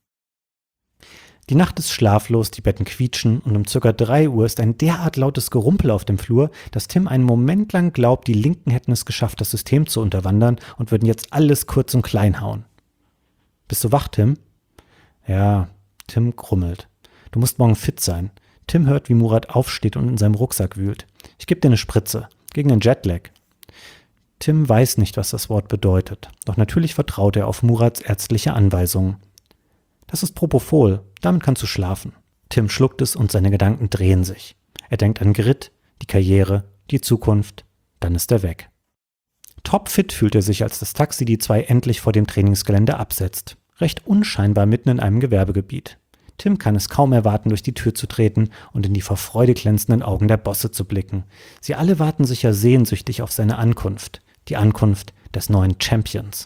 Die Nacht ist schlaflos, die Betten quietschen und um ca. 3 Uhr ist ein derart lautes Gerumpel auf dem Flur, dass Tim einen Moment lang glaubt, die Linken hätten es geschafft, das System zu unterwandern und würden jetzt alles kurz und klein hauen. »Bist du wach, Tim?« »Ja«, Tim grummelt. »Du musst morgen fit sein.« Tim hört, wie Murat aufsteht und in seinem Rucksack wühlt. »Ich gebe dir eine Spritze. Gegen den Jetlag.« Tim weiß nicht, was das Wort bedeutet. Doch natürlich vertraut er auf Murats ärztliche Anweisungen. »Das ist Propofol. Damit kannst du schlafen.« Tim schluckt es und seine Gedanken drehen sich. Er denkt an Grit, die Karriere, die Zukunft. Dann ist er weg. Topfit fühlt er sich, als das Taxi die 2 endlich vor dem Trainingsgelände absetzt. Recht unscheinbar mitten in einem Gewerbegebiet. Tim kann es kaum erwarten, durch die Tür zu treten und in die vor Freude glänzenden Augen der Bosse zu blicken. Sie alle warten sicher sehnsüchtig auf seine Ankunft. Die Ankunft des neuen Champions.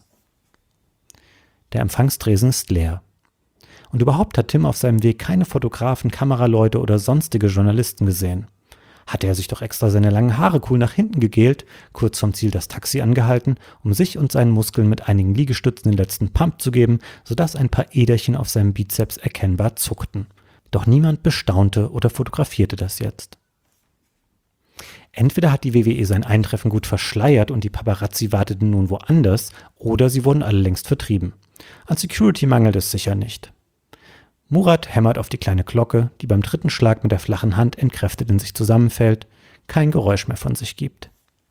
Der Empfangstresen ist leer. Und überhaupt hat Tim auf seinem Weg keine Fotografen, Kameraleute oder sonstige Journalisten gesehen. Hatte er sich doch extra seine langen Haare cool nach hinten gegelt, kurz vom Ziel das Taxi angehalten, um sich und seinen Muskeln mit einigen Liegestützen den letzten Pump zu geben, sodass ein paar Äderchen auf seinem Bizeps erkennbar zuckten. Doch niemand bestaunte oder fotografierte das jetzt. Entweder hat die WWE sein Eintreffen gut verschleiert und die Paparazzi warteten nun woanders, oder sie wurden alle längst vertrieben. An Security mangelt es sicher nicht. Murat hämmert auf die kleine Glocke, die beim 3. Schlag mit der flachen Hand entkräftet in sich zusammenfällt, kein Geräusch mehr von sich gibt.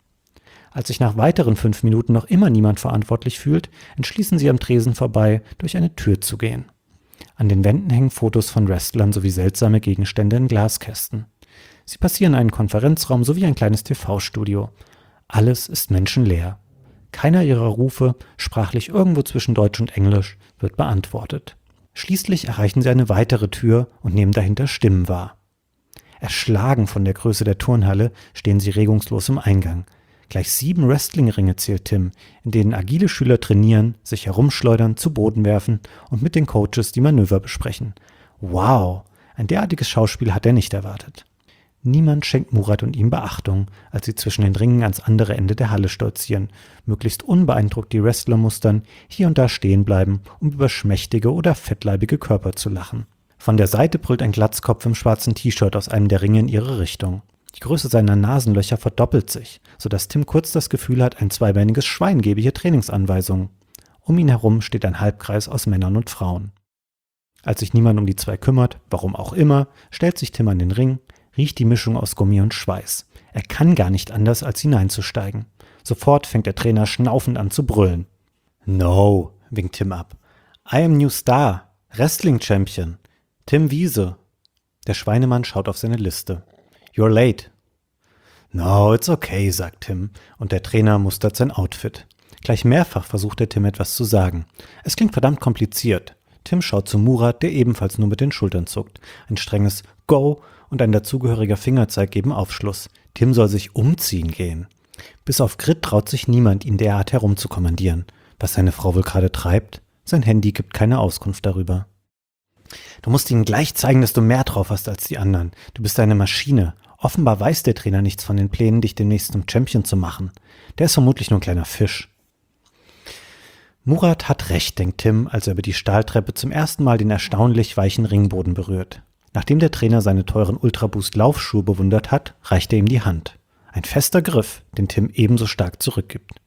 Als sich nach weiteren 5 Minuten noch immer niemand verantwortlich fühlt, entschließen sie am Tresen vorbei, durch eine Tür zu gehen. An den Wänden hängen Fotos von Wrestlern sowie seltsame Gegenstände in Glaskästen. Sie passieren einen Konferenzraum sowie ein kleines TV-Studio. Alles ist menschenleer. Keiner ihrer Rufe, sprachlich irgendwo zwischen Deutsch und Englisch, wird beantwortet. Schließlich erreichen sie eine weitere Tür und nehmen dahinter Stimmen wahr. Erschlagen von der Größe der Turnhalle stehen sie regungslos im Eingang. Gleich 7 Wrestlingringe zählt Tim, in denen agile Schüler trainieren, sich herumschleudern, zu Boden werfen und mit den Coaches die Manöver besprechen. Wow, ein derartiges Schauspiel hat er nicht erwartet. Niemand schenkt Murat und ihm Beachtung, als sie zwischen den Ringen ans andere Ende der Halle stolzieren, möglichst unbeeindruckt die Wrestler mustern, hier und da stehen bleiben, um über schmächtige oder fettleibige Körper zu lachen. Von der Seite brüllt ein Glatzkopf im schwarzen T-Shirt aus einem der Ringe in ihre Richtung. Die Größe seiner Nasenlöcher verdoppelt sich, sodass Tim kurz das Gefühl hat, ein zweibeiniges Schwein gebe hier Trainingsanweisungen. Um ihn herum steht ein Halbkreis aus Männern und Frauen. Als sich niemand um die 2 kümmert, warum auch immer, stellt sich Tim an den Ring, riecht die Mischung aus Gummi und Schweiß. Er kann gar nicht anders, als hineinzusteigen. Sofort fängt der Trainer schnaufend an zu brüllen. »No«, winkt Tim ab. »I am new star, Wrestling Champion, Tim Wiese.« Der Schweinemann schaut auf seine Liste. »You're late.« »No, it's okay«, sagt Tim, und der Trainer mustert sein Outfit. Gleich mehrfach versucht der Tim etwas zu sagen. Es klingt verdammt kompliziert. Tim schaut zu Murat, der ebenfalls nur mit den Schultern zuckt. Ein strenges Go und ein dazugehöriger Fingerzeig geben Aufschluss. Tim soll sich umziehen gehen. Bis auf Grit traut sich niemand, ihn derart herumzukommandieren. Was seine Frau wohl gerade treibt? Sein Handy gibt keine Auskunft darüber. »Du musst ihnen gleich zeigen, dass du mehr drauf hast als die anderen. Du bist eine Maschine. Offenbar weiß der Trainer nichts von den Plänen, dich demnächst zum Champion zu machen. Der ist vermutlich nur ein kleiner Fisch.« Murat hat recht, denkt Tim, als er über die Stahltreppe zum ersten Mal den erstaunlich weichen Ringboden berührt. Nachdem der Trainer seine teuren Ultraboost-Laufschuhe bewundert hat, reicht er ihm die Hand. Ein fester Griff, den Tim ebenso stark zurückgibt.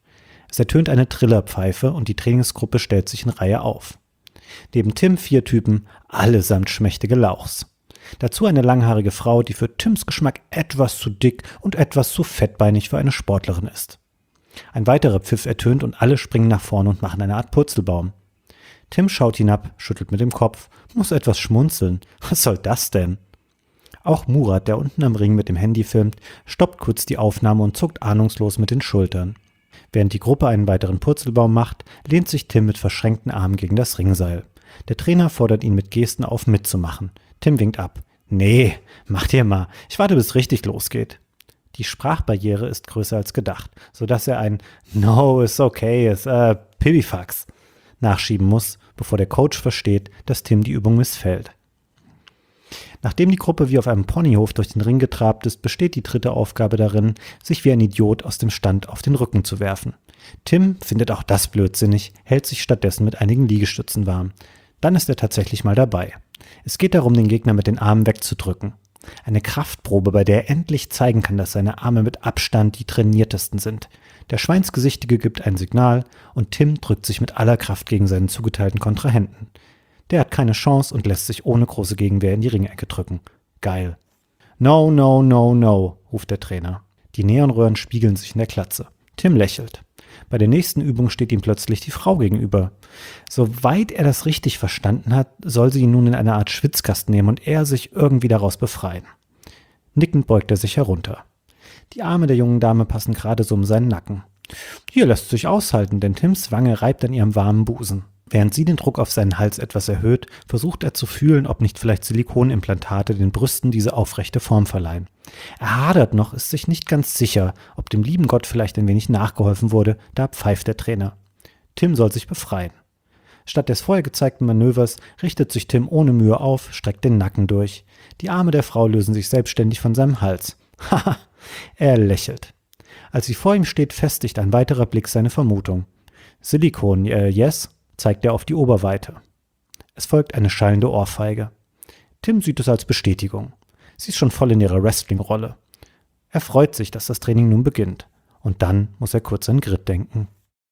Es ertönt eine Trillerpfeife und die Trainingsgruppe stellt sich in Reihe auf. Neben Tim 4 Typen, allesamt schmächtige Lauchs. Dazu eine langhaarige Frau, die für Tims Geschmack etwas zu dick und etwas zu fettbeinig für eine Sportlerin ist. Ein weiterer Pfiff ertönt und alle springen nach vorne und machen eine Art Purzelbaum. Tim schaut hinab, schüttelt mit dem Kopf, muss etwas schmunzeln. Was soll das denn? Auch Murat, der unten am Ring mit dem Handy filmt, stoppt kurz die Aufnahme und zuckt ahnungslos mit den Schultern. Während die Gruppe einen weiteren Purzelbaum macht, lehnt sich Tim mit verschränkten Armen gegen das Ringseil. Der Trainer fordert ihn mit Gesten auf, mitzumachen. Tim winkt ab. Nee, macht ihr mal. Ich warte, bis richtig losgeht. Die Sprachbarriere ist größer als gedacht, sodass er ein No, it's okay, it's Pipifax nachschieben muss, bevor der Coach versteht, dass Tim die Übung missfällt. Nachdem die Gruppe wie auf einem Ponyhof durch den Ring getrabt ist, besteht die dritte Aufgabe darin, sich wie ein Idiot aus dem Stand auf den Rücken zu werfen. Tim findet auch das blödsinnig, hält sich stattdessen mit einigen Liegestützen warm. Dann ist er tatsächlich mal dabei. Es geht darum, den Gegner mit den Armen wegzudrücken. Eine Kraftprobe, bei der er endlich zeigen kann, dass seine Arme mit Abstand die trainiertesten sind. Der Schweinsgesichtige gibt ein Signal und Tim drückt sich mit aller Kraft gegen seinen zugeteilten Kontrahenten. Der hat keine Chance und lässt sich ohne große Gegenwehr in die Ringecke drücken. Geil. No, no, no, no, ruft der Trainer. Die Neonröhren spiegeln sich in der Glatze. Tim lächelt. Bei der nächsten Übung steht ihm plötzlich die Frau gegenüber. Soweit er das richtig verstanden hat, soll sie ihn nun in eine Art Schwitzkasten nehmen und er sich irgendwie daraus befreien. Nickend beugt er sich herunter. Die Arme der jungen Dame passen gerade so um seinen Nacken. Hier lässt sich aushalten, denn Tims Wange reibt an ihrem warmen Busen. Während sie den Druck auf seinen Hals etwas erhöht, versucht er zu fühlen, ob nicht vielleicht Silikonimplantate den Brüsten diese aufrechte Form verleihen. Er hadert noch, ist sich nicht ganz sicher, ob dem lieben Gott vielleicht ein wenig nachgeholfen wurde, da pfeift der Trainer. Tim soll sich befreien. Statt des vorher gezeigten Manövers richtet sich Tim ohne Mühe auf, streckt den Nacken durch. Die Arme der Frau lösen sich selbstständig von seinem Hals. Haha, er lächelt. Als sie vor ihm steht, festigt ein weiterer Blick seine Vermutung. Silikon, yes? Zeigt er auf die Oberweite. Es folgt eine schallende Ohrfeige. Tim sieht es als Bestätigung. Sie ist schon voll in ihrer Wrestling-Rolle. Er freut sich, dass das Training nun beginnt. Und dann muss er kurz an Grit denken.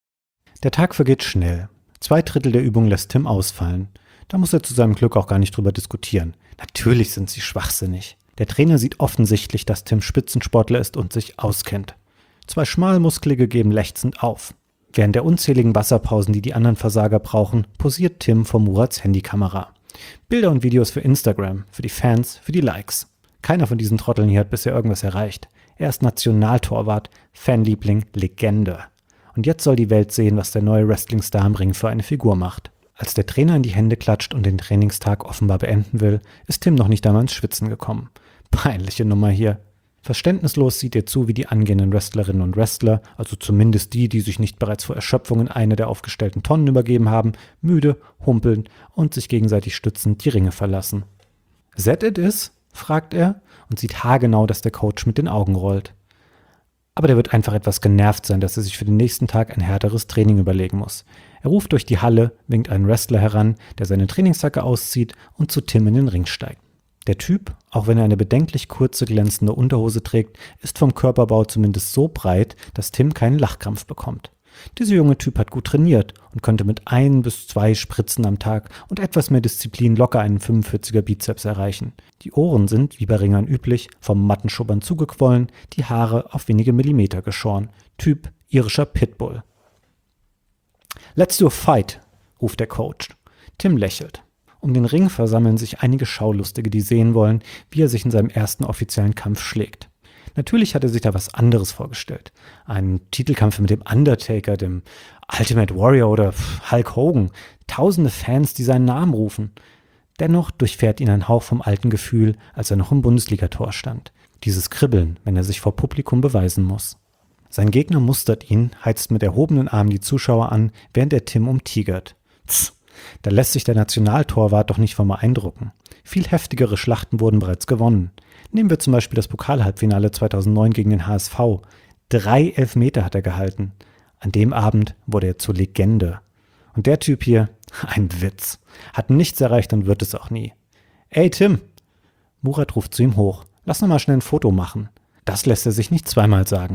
Der Tag vergeht schnell. 2/3 der Übung lässt Tim ausfallen. Da muss er zu seinem Glück auch gar nicht drüber diskutieren. Natürlich sind sie schwachsinnig. Der Trainer sieht offensichtlich, dass Tim Spitzensportler ist und sich auskennt. 2 Schmalmusklige geben lechzend auf. Während der unzähligen Wasserpausen, die die anderen Versager brauchen, posiert Tim vor Murats Handykamera. Bilder und Videos für Instagram, für die Fans, für die Likes. Keiner von diesen Trotteln hier hat bisher irgendwas erreicht. Er ist Nationaltorwart, Fanliebling, Legende. Und jetzt soll die Welt sehen, was der neue Wrestling-Star im Ring für eine Figur macht. Als der Trainer in die Hände klatscht und den Trainingstag offenbar beenden will, ist Tim noch nicht einmal ins Schwitzen gekommen. Peinliche Nummer hier. Verständnislos sieht er zu, wie die angehenden Wrestlerinnen und Wrestler, also zumindest die, die sich nicht bereits vor Erschöpfung in eine der aufgestellten Tonnen übergeben haben, müde, humpeln und sich gegenseitig stützend die Ringe verlassen. "That it is?" fragt er und sieht haargenau, dass der Coach mit den Augen rollt. Aber der wird einfach etwas genervt sein, dass er sich für den nächsten Tag ein härteres Training überlegen muss. Er ruft durch die Halle, winkt einen Wrestler heran, der seine Trainingsjacke auszieht und zu Tim in den Ring steigt. Der Typ, auch wenn er eine bedenklich kurze, glänzende Unterhose trägt, ist vom Körperbau zumindest so breit, dass Tim keinen Lachkrampf bekommt. Dieser junge Typ hat gut trainiert und könnte mit 1 bis 2 Spritzen am Tag und etwas mehr Disziplin locker einen 45er Bizeps erreichen. Die Ohren sind, wie bei Ringern üblich, vom Mattenschubbern zugequollen, die Haare auf wenige Millimeter geschoren. Typ irischer Pitbull. "Let's do a fight", ruft der Coach. Tim lächelt. Um den Ring versammeln sich einige Schaulustige, die sehen wollen, wie er sich in seinem ersten offiziellen Kampf schlägt. Natürlich hat er sich da was anderes vorgestellt. Einen Titelkampf mit dem Undertaker, dem Ultimate Warrior oder Hulk Hogan. Tausende Fans, die seinen Namen rufen. Dennoch durchfährt ihn ein Hauch vom alten Gefühl, als er noch im Bundesligator stand. Dieses Kribbeln, wenn er sich vor Publikum beweisen muss. Sein Gegner mustert ihn, heizt mit erhobenen Armen die Zuschauer an, während er Tim umtigert. Da lässt sich der Nationaltorwart doch nicht von beeindrucken. Viel heftigere Schlachten wurden bereits gewonnen. Nehmen wir zum Beispiel das Pokalhalbfinale 2009 gegen den HSV. 3 Elfmeter hat er gehalten. An dem Abend wurde er zur Legende. Und der Typ hier, ein Witz. Hat nichts erreicht und wird es auch nie. "Ey Tim!" Murat ruft zu ihm hoch. "Lass noch mal schnell ein Foto machen." Das lässt er sich nicht zweimal sagen.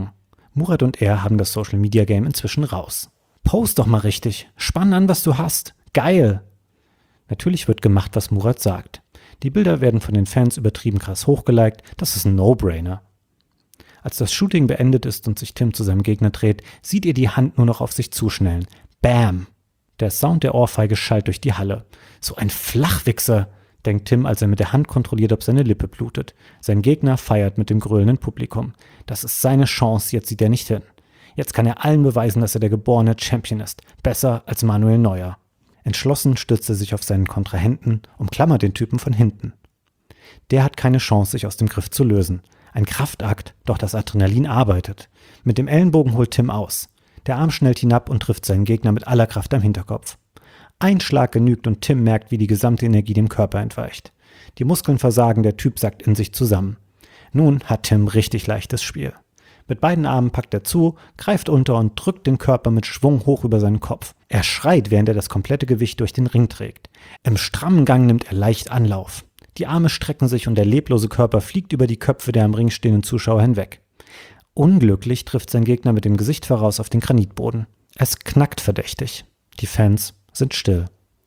Murat und er haben das Social-Media-Game inzwischen raus. Post doch mal richtig. Spann an, was du hast. Geil. Natürlich wird gemacht, was Murat sagt. Die Bilder werden von den Fans übertrieben krass hochgeliked. Das ist ein No-Brainer. Als das Shooting beendet ist und sich Tim zu seinem Gegner dreht, sieht ihr die Hand nur noch auf sich zuschnellen. Bam! Der Sound der Ohrfeige schallt durch die Halle. So ein Flachwichser, denkt Tim, als er mit der Hand kontrolliert, ob seine Lippe blutet. Sein Gegner feiert mit dem gröhlenden Publikum. Das ist seine Chance, jetzt sieht er nicht hin. Jetzt kann er allen beweisen, dass er der geborene Champion ist. Besser als Manuel Neuer. Entschlossen stürzt er sich auf seinen Kontrahenten, umklammert den Typen von hinten. Der hat keine Chance, sich aus dem Griff zu lösen. Ein Kraftakt, doch das Adrenalin arbeitet. Mit dem Ellenbogen holt Tim aus. Der Arm schnellt hinab und trifft seinen Gegner mit aller Kraft am Hinterkopf. Ein Schlag genügt und Tim merkt, wie die gesamte Energie dem Körper entweicht. Die Muskeln versagen, der Typ sackt in sich zusammen. Nun hat Tim richtig leichtes Spiel. Mit beiden Armen packt er zu, greift unter und drückt den Körper mit Schwung hoch über seinen Kopf. Er schreit, während er das komplette Gewicht durch den Ring trägt. Im strammen Gang nimmt er leicht Anlauf. Die Arme strecken sich und der leblose Körper fliegt über die Köpfe der am Ring stehenden Zuschauer hinweg. Unglücklich trifft sein Gegner mit dem Gesicht voraus auf den Granitboden. Es knackt verdächtig. Die Fans sind still.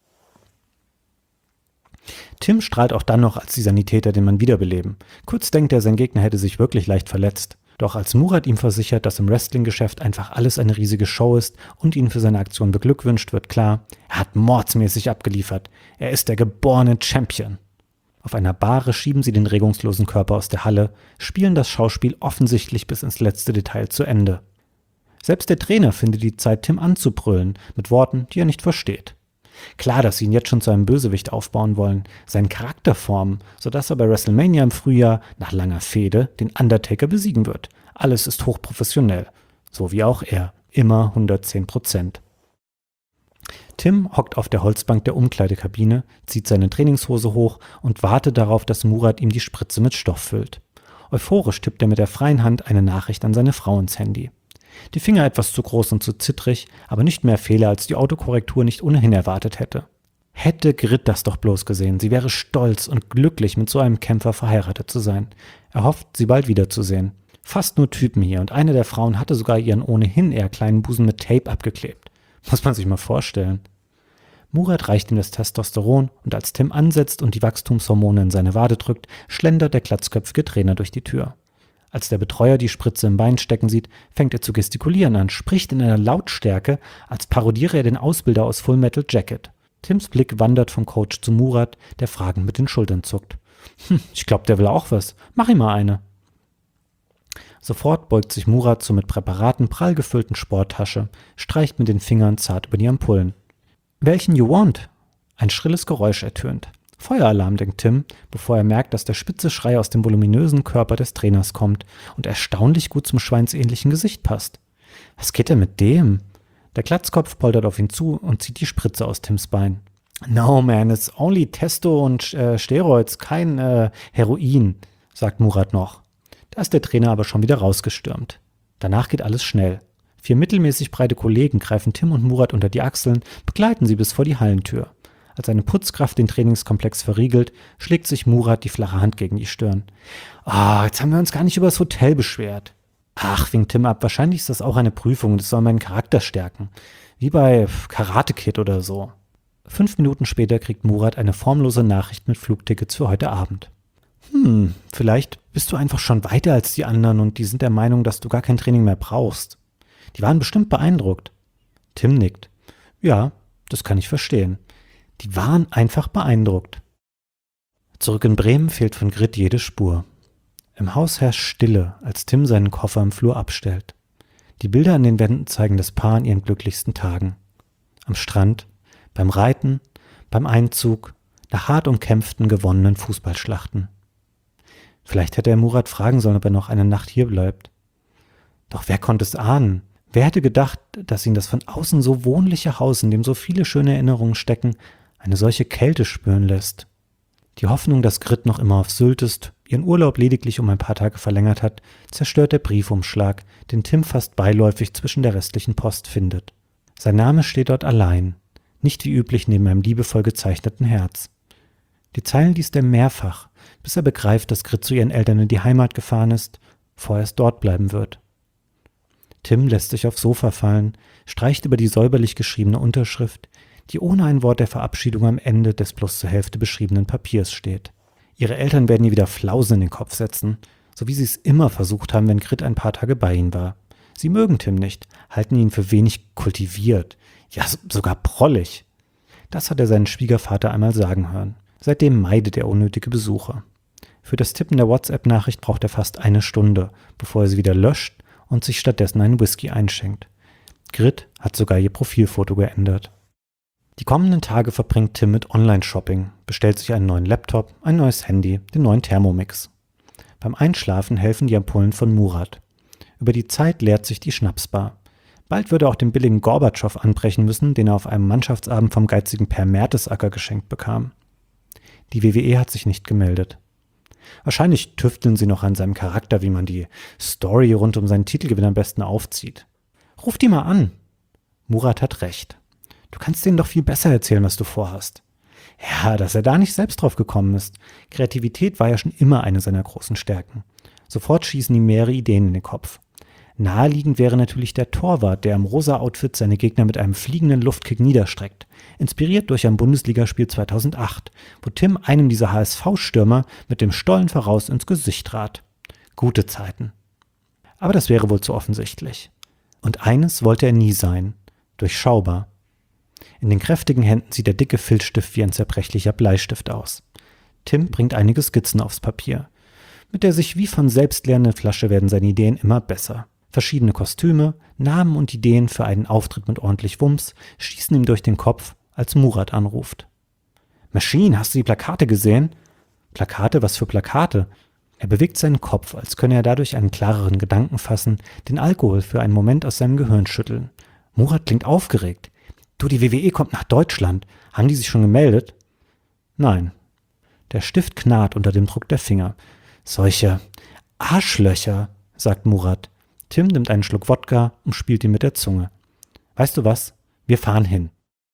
Tim strahlt auch dann noch als die Sanitäter den Mann wiederbeleben. Kurz denkt er, sein Gegner hätte sich wirklich leicht verletzt. Doch als Murat ihm versichert, dass im Wrestling-Geschäft einfach alles eine riesige Show ist und ihn für seine Aktion beglückwünscht, wird klar, er hat mordsmäßig abgeliefert. Er ist der geborene Champion. Auf einer Bahre schieben sie den regungslosen Körper aus der Halle, spielen das Schauspiel offensichtlich bis ins letzte Detail zu Ende. Selbst der Trainer findet die Zeit, Tim anzubrüllen, mit Worten, die er nicht versteht. Klar, dass sie ihn jetzt schon zu einem Bösewicht aufbauen wollen, seinen Charakter formen, sodass er bei WrestleMania im Frühjahr nach langer Fehde den Undertaker besiegen wird. Alles ist hochprofessionell, so wie auch er, immer 110%. Tim hockt auf der Holzbank der Umkleidekabine, zieht seine Trainingshose hoch und wartet darauf, dass Murat ihm die Spritze mit Stoff füllt. Euphorisch tippt er mit der freien Hand eine Nachricht an seine Frau ins Handy. Die Finger etwas zu groß und zu zittrig, aber nicht mehr Fehler, als die Autokorrektur nicht ohnehin erwartet hätte. Hätte Grit das doch bloß gesehen, sie wäre stolz und glücklich, mit so einem Kämpfer verheiratet zu sein. Er hofft, sie bald wiederzusehen. Fast nur Typen hier und eine der Frauen hatte sogar ihren ohnehin eher kleinen Busen mit Tape abgeklebt. Muss man sich mal vorstellen. Murat reicht ihm das Testosteron und als Tim ansetzt und die Wachstumshormone in seine Wade drückt, schlendert der glatzköpfige Trainer durch die Tür. Als der Betreuer die Spritze im Bein stecken sieht, fängt er zu gestikulieren an, spricht in einer Lautstärke, als parodiere er den Ausbilder aus Full Metal Jacket. Tims Blick wandert vom Coach zu Murat, der fragend mit den Schultern zuckt. Ich glaube, der will auch was. Mach ihm mal eine. Sofort beugt sich Murat zur mit Präparaten prall gefüllten Sporttasche, streicht mit den Fingern zart über die Ampullen. Welchen you want? Ein schrilles Geräusch ertönt. Feueralarm, denkt Tim, bevor er merkt, dass der spitze Schrei aus dem voluminösen Körper des Trainers kommt und erstaunlich gut zum schweinsähnlichen Gesicht passt. Was geht denn mit dem? Der Glatzkopf poltert auf ihn zu und zieht die Spritze aus Tims Bein. No man, it's only Testo und Steroids, kein Heroin, sagt Murat noch. Da ist der Trainer aber schon wieder rausgestürmt. Danach geht alles schnell. 4 mittelmäßig breite Kollegen greifen Tim und Murat unter die Achseln, begleiten sie bis vor die Hallentür. Als eine Putzkraft den Trainingskomplex verriegelt, schlägt sich Murat die flache Hand gegen die Stirn. Jetzt haben wir uns gar nicht über das Hotel beschwert. Ach, winkt Tim ab, wahrscheinlich ist das auch eine Prüfung, das soll meinen Charakter stärken. Wie bei Karate Kid oder so. 5 Minuten später kriegt Murat eine formlose Nachricht mit Flugtickets für heute Abend. Vielleicht bist du einfach schon weiter als die anderen und die sind der Meinung, dass du gar kein Training mehr brauchst. Die waren bestimmt beeindruckt. Tim nickt. Ja, das kann ich verstehen. Die waren einfach beeindruckt. Zurück in Bremen fehlt von Grit jede Spur. Im Haus herrscht Stille, als Tim seinen Koffer im Flur abstellt. Die Bilder an den Wänden zeigen das Paar an ihren glücklichsten Tagen. Am Strand, beim Reiten, beim Einzug, nach hart umkämpften, gewonnenen Fußballschlachten. Vielleicht hätte er Murat fragen sollen, ob er noch eine Nacht hier bleibt. Doch wer konnte es ahnen? Wer hätte gedacht, dass ihn das von außen so wohnliche Haus, in dem so viele schöne Erinnerungen stecken, eine solche Kälte spüren lässt? Die Hoffnung, dass Grit noch immer auf Sylt ist, ihren Urlaub lediglich um ein paar Tage verlängert hat, zerstört der Briefumschlag, den Tim fast beiläufig zwischen der restlichen Post findet. Sein Name steht dort allein, nicht wie üblich neben einem liebevoll gezeichneten Herz. Die Zeilen liest er mehrfach, bis er begreift, dass Grit zu ihren Eltern in die Heimat gefahren ist, vorerst dort bleiben wird. Tim lässt sich aufs Sofa fallen, streicht über die säuberlich geschriebene Unterschrift, die ohne ein Wort der Verabschiedung am Ende des bloß zur Hälfte beschriebenen Papiers steht. Ihre Eltern werden ihr wieder Flausen in den Kopf setzen, so wie sie es immer versucht haben, wenn Grit ein paar Tage bei ihnen war. Sie mögen Tim nicht, halten ihn für wenig kultiviert, ja sogar prollig. Das hat er seinen Schwiegervater einmal sagen hören. Seitdem meidet er unnötige Besuche. Für das Tippen der WhatsApp-Nachricht braucht er fast 1 Stunde, bevor er sie wieder löscht und sich stattdessen einen Whisky einschenkt. Grit hat sogar ihr Profilfoto geändert. Die kommenden Tage verbringt Tim mit Online-Shopping, bestellt sich einen neuen Laptop, ein neues Handy, den neuen Thermomix. Beim Einschlafen helfen die Ampullen von Murat. Über die Zeit leert sich die Schnapsbar. Bald würde er auch den billigen Gorbatschow anbrechen müssen, den er auf einem Mannschaftsabend vom geizigen Per Mertesacker geschenkt bekam. Die WWE hat sich nicht gemeldet. Wahrscheinlich tüfteln sie noch an seinem Charakter, wie man die Story rund um seinen Titelgewinn am besten aufzieht. Ruf die mal an. Murat hat recht. Du kannst denen doch viel besser erzählen, was du vorhast. Ja, dass er da nicht selbst drauf gekommen ist. Kreativität war ja schon immer eine seiner großen Stärken. Sofort schießen ihm mehrere Ideen in den Kopf. Naheliegend wäre natürlich der Torwart, der im rosa Outfit seine Gegner mit einem fliegenden Luftkick niederstreckt. Inspiriert durch ein Bundesligaspiel 2008, wo Tim einem dieser HSV-Stürmer mit dem Stollen voraus ins Gesicht trat. Gute Zeiten. Aber das wäre wohl zu offensichtlich. Und eines wollte er nie sein: durchschaubar. In den kräftigen Händen sieht der dicke Filzstift wie ein zerbrechlicher Bleistift aus. Tim bringt einige Skizzen aufs Papier. Mit der sich wie von selbst leerenden Flasche werden seine Ideen immer besser. Verschiedene Kostüme, Namen und Ideen für einen Auftritt mit ordentlich Wumms schießen ihm durch den Kopf, als Murat anruft. »Machine, hast du die Plakate gesehen?« »Plakate? Was für Plakate?« Er bewegt seinen Kopf, als könne er dadurch einen klareren Gedanken fassen, den Alkohol für einen Moment aus seinem Gehirn schütteln. Murat klingt aufgeregt. »Du, die WWE kommt nach Deutschland. Haben die sich schon gemeldet?« »Nein.« Der Stift knarrt unter dem Druck der Finger. »Solche Arschlöcher«, sagt Murat. Tim nimmt einen Schluck Wodka und spielt ihn mit der Zunge. »Weißt du was? Wir fahren hin.«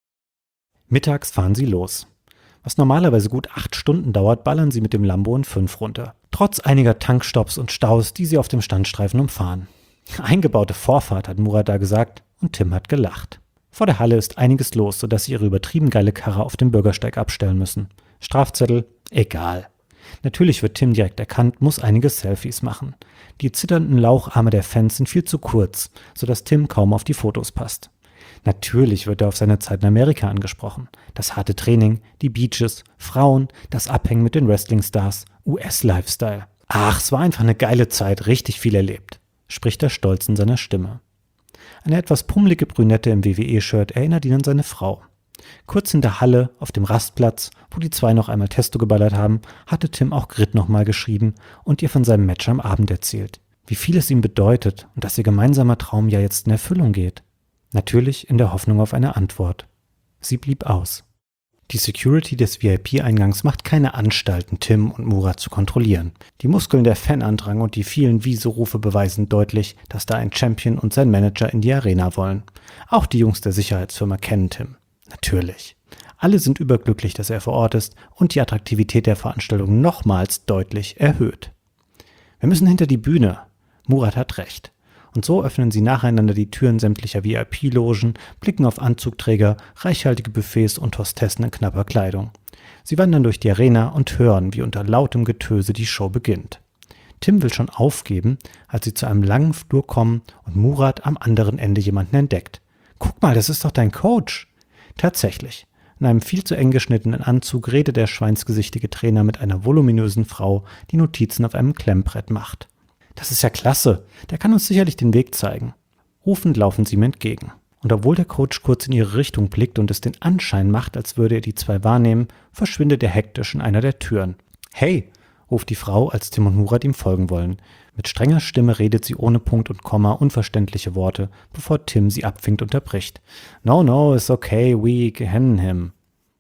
Mittags fahren sie los. Was normalerweise gut 8 Stunden dauert, ballern sie mit dem Lambo in 5 runter. Trotz einiger Tankstopps und Staus, die sie auf dem Standstreifen umfahren. Eingebaute Vorfahrt, hat Murat da gesagt, und Tim hat gelacht. Vor der Halle ist einiges los, sodass sie ihre übertrieben geile Karre auf dem Bürgersteig abstellen müssen. Strafzettel? Egal. Natürlich wird Tim direkt erkannt, muss einige Selfies machen. Die zitternden Laucharme der Fans sind viel zu kurz, sodass Tim kaum auf die Fotos passt. Natürlich wird er auf seine Zeit in Amerika angesprochen. Das harte Training, die Beaches, Frauen, das Abhängen mit den Wrestling-Stars, US-Lifestyle. Ach, es war einfach eine geile Zeit, richtig viel erlebt, spricht er stolz in seiner Stimme. Eine etwas pummelige Brünette im WWE-Shirt erinnert ihn an seine Frau. Kurz in der Halle, auf dem Rastplatz, wo die zwei noch einmal Testo geballert haben, hatte Tim auch Grit nochmal geschrieben und ihr von seinem Match am Abend erzählt. Wie viel es ihm bedeutet und dass ihr gemeinsamer Traum ja jetzt in Erfüllung geht. Natürlich in der Hoffnung auf eine Antwort. Sie blieb aus. Die Security des VIP-Eingangs macht keine Anstalten, Tim und Murat zu kontrollieren. Die Muskeln der Fanandrang und die vielen Wieso-Rufe beweisen deutlich, dass da ein Champion und sein Manager in die Arena wollen. Auch die Jungs der Sicherheitsfirma kennen Tim. Natürlich. Alle sind überglücklich, dass er vor Ort ist und die Attraktivität der Veranstaltung nochmals deutlich erhöht. Wir müssen hinter die Bühne. Murat hat recht. Und so öffnen sie nacheinander die Türen sämtlicher VIP-Logen, blicken auf Anzugträger, reichhaltige Buffets und Hostessen in knapper Kleidung. Sie wandern durch die Arena und hören, wie unter lautem Getöse die Show beginnt. Tim will schon aufgeben, als sie zu einem langen Flur kommen und Murat am anderen Ende jemanden entdeckt. »Guck mal, das ist doch dein Coach!« Tatsächlich. In einem viel zu eng geschnittenen Anzug redet der schweinsgesichtige Trainer mit einer voluminösen Frau, die Notizen auf einem Klemmbrett macht. »Das ist ja klasse, der kann uns sicherlich den Weg zeigen.« Rufend laufen sie ihm entgegen. Und obwohl der Coach kurz in ihre Richtung blickt und es den Anschein macht, als würde er die zwei wahrnehmen, verschwindet er hektisch in einer der Türen. »Hey«, ruft die Frau, als Tim und Murat ihm folgen wollen. Mit strenger Stimme redet sie ohne Punkt und Komma unverständliche Worte, bevor Tim sie abwinkt und unterbricht. »No, it's okay, we can him.«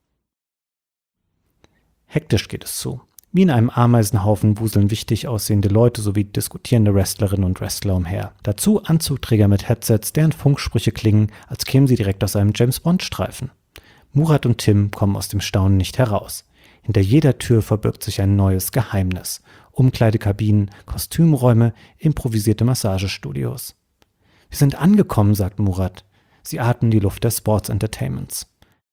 Hektisch geht es zu. Wie in einem Ameisenhaufen wuseln wichtig aussehende Leute sowie diskutierende Wrestlerinnen und Wrestler umher. Dazu Anzugträger mit Headsets, deren Funksprüche klingen, als kämen sie direkt aus einem James-Bond-Streifen. Murat und Tim kommen aus dem Staunen nicht heraus. Hinter jeder Tür verbirgt sich ein neues Geheimnis. Umkleidekabinen, Kostümräume, improvisierte Massagestudios. Wir sind angekommen, sagt Murat. Sie atmen die Luft des Sports Entertainments.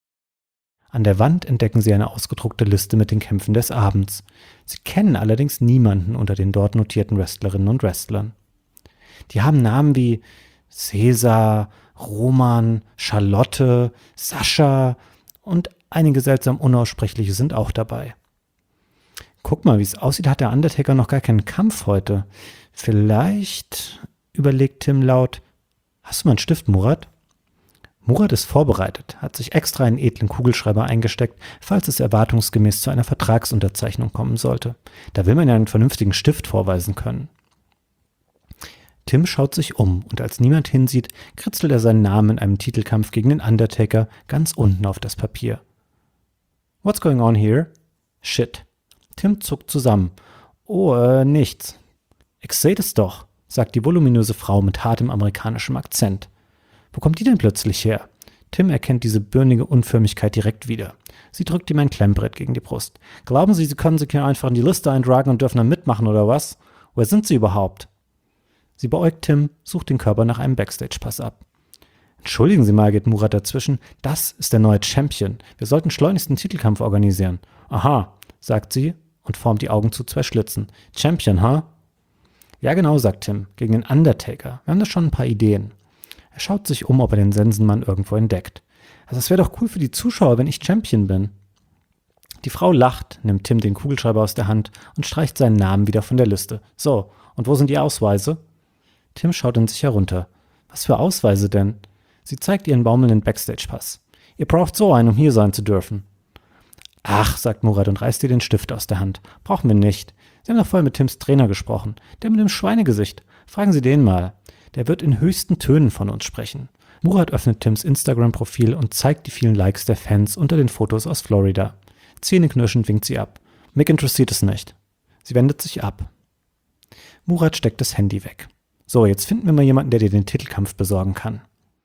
An der Wand entdecken sie eine ausgedruckte Liste mit den Kämpfen des Abends. Sie kennen allerdings niemanden unter den dort notierten Wrestlerinnen und Wrestlern. Die haben Namen wie Cäsar, Roman, Charlotte, Sascha und einige seltsam Unaussprechliche sind auch dabei. Guck mal, wie es aussieht, hat der Undertaker noch gar keinen Kampf heute. Vielleicht, überlegt Tim laut, hast du mal einen Stift, Murat? Murat ist vorbereitet, hat sich extra einen edlen Kugelschreiber eingesteckt, falls es erwartungsgemäß zu einer Vertragsunterzeichnung kommen sollte. Da will man ja einen vernünftigen Stift vorweisen können. Tim schaut sich um und als niemand hinsieht, kritzelt er seinen Namen in einem Titelkampf gegen den Undertaker ganz unten auf das Papier. What's going on here? Shit. Tim zuckt zusammen. Oh, nichts. Ich seh das doch, sagt die voluminöse Frau mit hartem amerikanischem Akzent. Wo kommt die denn plötzlich her? Tim erkennt diese birnige Unförmigkeit direkt wieder. Sie drückt ihm ein Klemmbrett gegen die Brust. Glauben Sie, Sie können sich hier einfach in die Liste eintragen und dürfen dann mitmachen, oder was? Wer sind Sie überhaupt? Sie beäugt Tim, sucht den Körper nach einem Backstage-Pass ab. Entschuldigen Sie mal, geht Murat dazwischen. Das ist der neue Champion. Wir sollten schleunigst einen Titelkampf organisieren. Aha, sagt sie und formt die Augen zu 2 Schlitzen. Champion, ha? Ja genau, sagt Tim, gegen den Undertaker. Wir haben da schon ein paar Ideen. Er schaut sich um, ob er den Sensenmann irgendwo entdeckt. Also es wäre doch cool für die Zuschauer, wenn ich Champion bin. Die Frau lacht, nimmt Tim den Kugelschreiber aus der Hand und streicht seinen Namen wieder von der Liste. So, und wo sind die Ausweise? Tim schaut in sich herunter. Was für Ausweise denn? Sie zeigt ihren baumelnden Backstage-Pass. Ihr braucht so einen, um hier sein zu dürfen. Ach, sagt Murat und reißt ihr den Stift aus der Hand. Brauchen wir nicht. Sie haben doch vorher mit Tims Trainer gesprochen. Der mit dem Schweinegesicht. Fragen Sie den mal. Der wird in höchsten Tönen von uns sprechen. Murat öffnet Tims Instagram-Profil und zeigt die vielen Likes der Fans unter den Fotos aus Florida. Zähneknirschend winkt sie ab. Mick interessiert es nicht. Sie wendet sich ab. Murat steckt das Handy weg. So, jetzt finden wir mal jemanden, der dir den Titelkampf besorgen kann.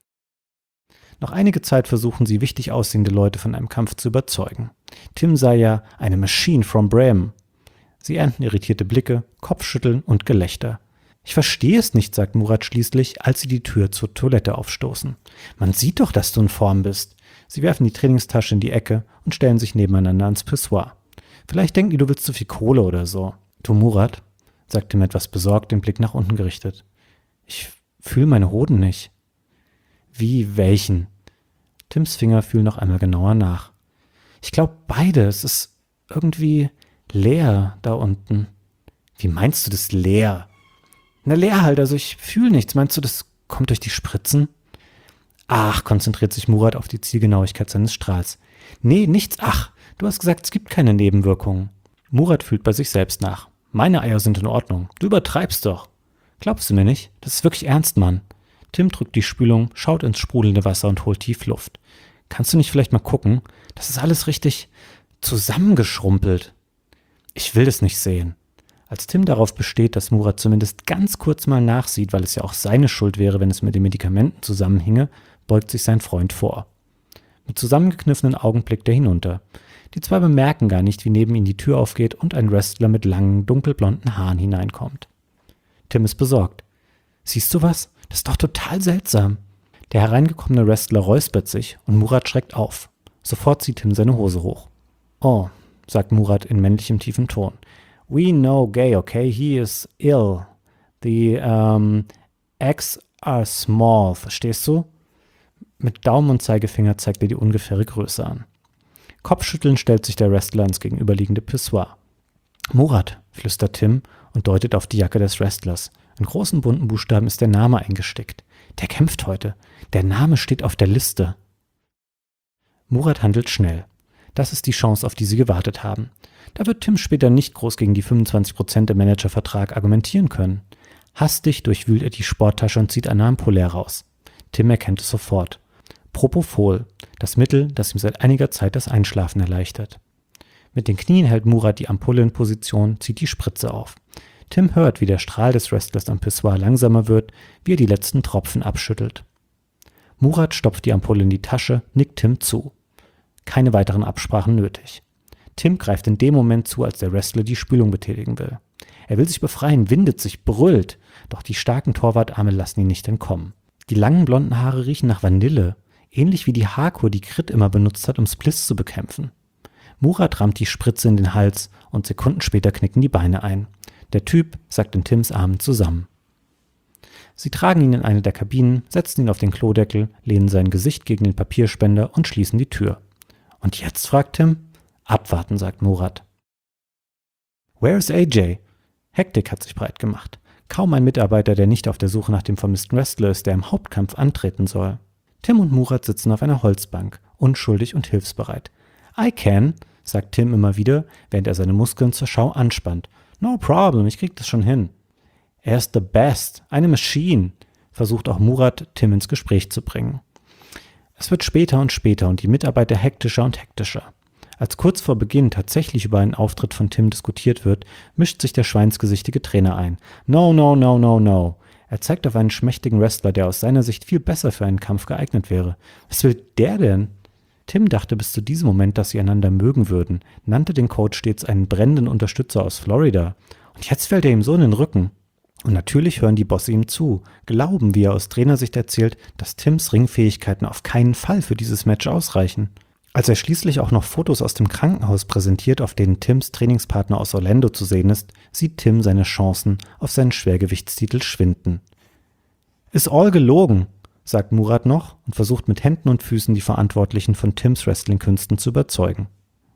Noch einige Zeit versuchen sie, wichtig aussehende Leute von einem Kampf zu überzeugen. Tim sei ja eine Machine from Bremen. Sie ernten irritierte Blicke, Kopfschütteln und Gelächter. Ich verstehe es nicht, sagt Murat schließlich, als sie die Tür zur Toilette aufstoßen. Man sieht doch, dass du in Form bist. Sie werfen die Trainingstasche in die Ecke und stellen sich nebeneinander ans Pissoir. Vielleicht denken die, du willst zu viel Kohle oder so. Du, Murat, sagt Tim etwas besorgt, den Blick nach unten gerichtet. Ich fühle meine Hoden nicht. Wie, welchen? Tims Finger fühlen noch einmal genauer nach. Ich glaube beide. Es ist irgendwie leer da unten. Wie meinst du das leer? Na leer halt, also ich fühle nichts. Meinst du, das kommt durch die Spritzen? Ach, konzentriert sich Murat auf die Zielgenauigkeit seines Strahls. Nee, nichts. Ach, du hast gesagt, es gibt keine Nebenwirkungen. Murat fühlt bei sich selbst nach. Meine Eier sind in Ordnung. Du übertreibst doch. Glaubst du mir nicht? Das ist wirklich ernst, Mann. Tim drückt die Spülung, schaut ins sprudelnde Wasser und holt tief Luft. Kannst du nicht vielleicht mal gucken? Das ist alles richtig zusammengeschrumpelt. Ich will das nicht sehen. Als Tim darauf besteht, dass Murat zumindest ganz kurz mal nachsieht, weil es ja auch seine Schuld wäre, wenn es mit den Medikamenten zusammenhinge, beugt sich sein Freund vor. Mit zusammengekniffenen Augen blickt er hinunter. Die zwei bemerken gar nicht, wie neben ihnen die Tür aufgeht und ein Wrestler mit langen, dunkelblonden Haaren hineinkommt. Tim ist besorgt. Siehst du was? Das ist doch total seltsam. Der hereingekommene Wrestler räuspert sich und Murat schreckt auf. Sofort zieht Tim seine Hose hoch. Oh, sagt Murat in männlichem tiefem Ton. We know gay, okay? He is ill. The eggs are small, verstehst du? Mit Daumen und Zeigefinger zeigt er die ungefähre Größe an. Kopfschüttelnd stellt sich der Wrestler ins gegenüberliegende Pissoir. Murat, flüstert Tim und deutet auf die Jacke des Wrestlers. In großen bunten Buchstaben ist der Name eingestickt. Der kämpft heute. Der Name steht auf der Liste. Murat handelt schnell. Das ist die Chance, auf die sie gewartet haben. Da wird Tim später nicht groß gegen die 25% im Managervertrag argumentieren können. Hastig durchwühlt er die Sporttasche und zieht eine Ampulle heraus. Tim erkennt es sofort. Propofol, das Mittel, das ihm seit einiger Zeit das Einschlafen erleichtert. Mit den Knien hält Murat die Ampulle in Position, zieht die Spritze auf. Tim hört, wie der Strahl des Wrestlers am Pissoir langsamer wird, wie er die letzten Tropfen abschüttelt. Murat stopft die Ampulle in die Tasche, nickt Tim zu. Keine weiteren Absprachen nötig. Tim greift in dem Moment zu, als der Wrestler die Spülung betätigen will. Er will sich befreien, windet sich, brüllt, doch die starken Torwartarme lassen ihn nicht entkommen. Die langen blonden Haare riechen nach Vanille, ähnlich wie die Haarkur, die Grit immer benutzt hat, um Spliss zu bekämpfen. Murat rammt die Spritze in den Hals und Sekunden später knicken die Beine ein. Der Typ sackt in Tims Armen zusammen. Sie tragen ihn in eine der Kabinen, setzen ihn auf den Klodeckel, lehnen sein Gesicht gegen den Papierspender und schließen die Tür. Und jetzt, fragt Tim. Abwarten, sagt Murat. Where's AJ? Hektik hat sich breit gemacht. Kaum ein Mitarbeiter, der nicht auf der Suche nach dem vermissten Wrestler ist, der im Hauptkampf antreten soll. Tim und Murat sitzen auf einer Holzbank, unschuldig und hilfsbereit. I can, sagt Tim immer wieder, während er seine Muskeln zur Schau anspannt. No problem, ich krieg das schon hin. Er ist the best, eine Machine, versucht auch Murat, Tim ins Gespräch zu bringen. Es wird später und später und die Mitarbeiter hektischer und hektischer. Als kurz vor Beginn tatsächlich über einen Auftritt von Tim diskutiert wird, mischt sich der schweinsgesichtige Trainer ein. No, no, no, no, no. Er zeigt auf einen schmächtigen Wrestler, der aus seiner Sicht viel besser für einen Kampf geeignet wäre. Was will der denn? Tim dachte bis zu diesem Moment, dass sie einander mögen würden, nannte den Coach stets einen brennenden Unterstützer aus Florida. Und jetzt fällt er ihm so in den Rücken. Und natürlich hören die Bosse ihm zu, glauben, wie er aus Trainersicht erzählt, dass Tims Ringfähigkeiten auf keinen Fall für dieses Match ausreichen. Als er schließlich auch noch Fotos aus dem Krankenhaus präsentiert, auf denen Tims Trainingspartner aus Orlando zu sehen ist, sieht Tim seine Chancen auf seinen Schwergewichtstitel schwinden. Ist all gelogen, sagt Murat noch und versucht mit Händen und Füßen die Verantwortlichen von Tims Wrestling-Künsten zu überzeugen.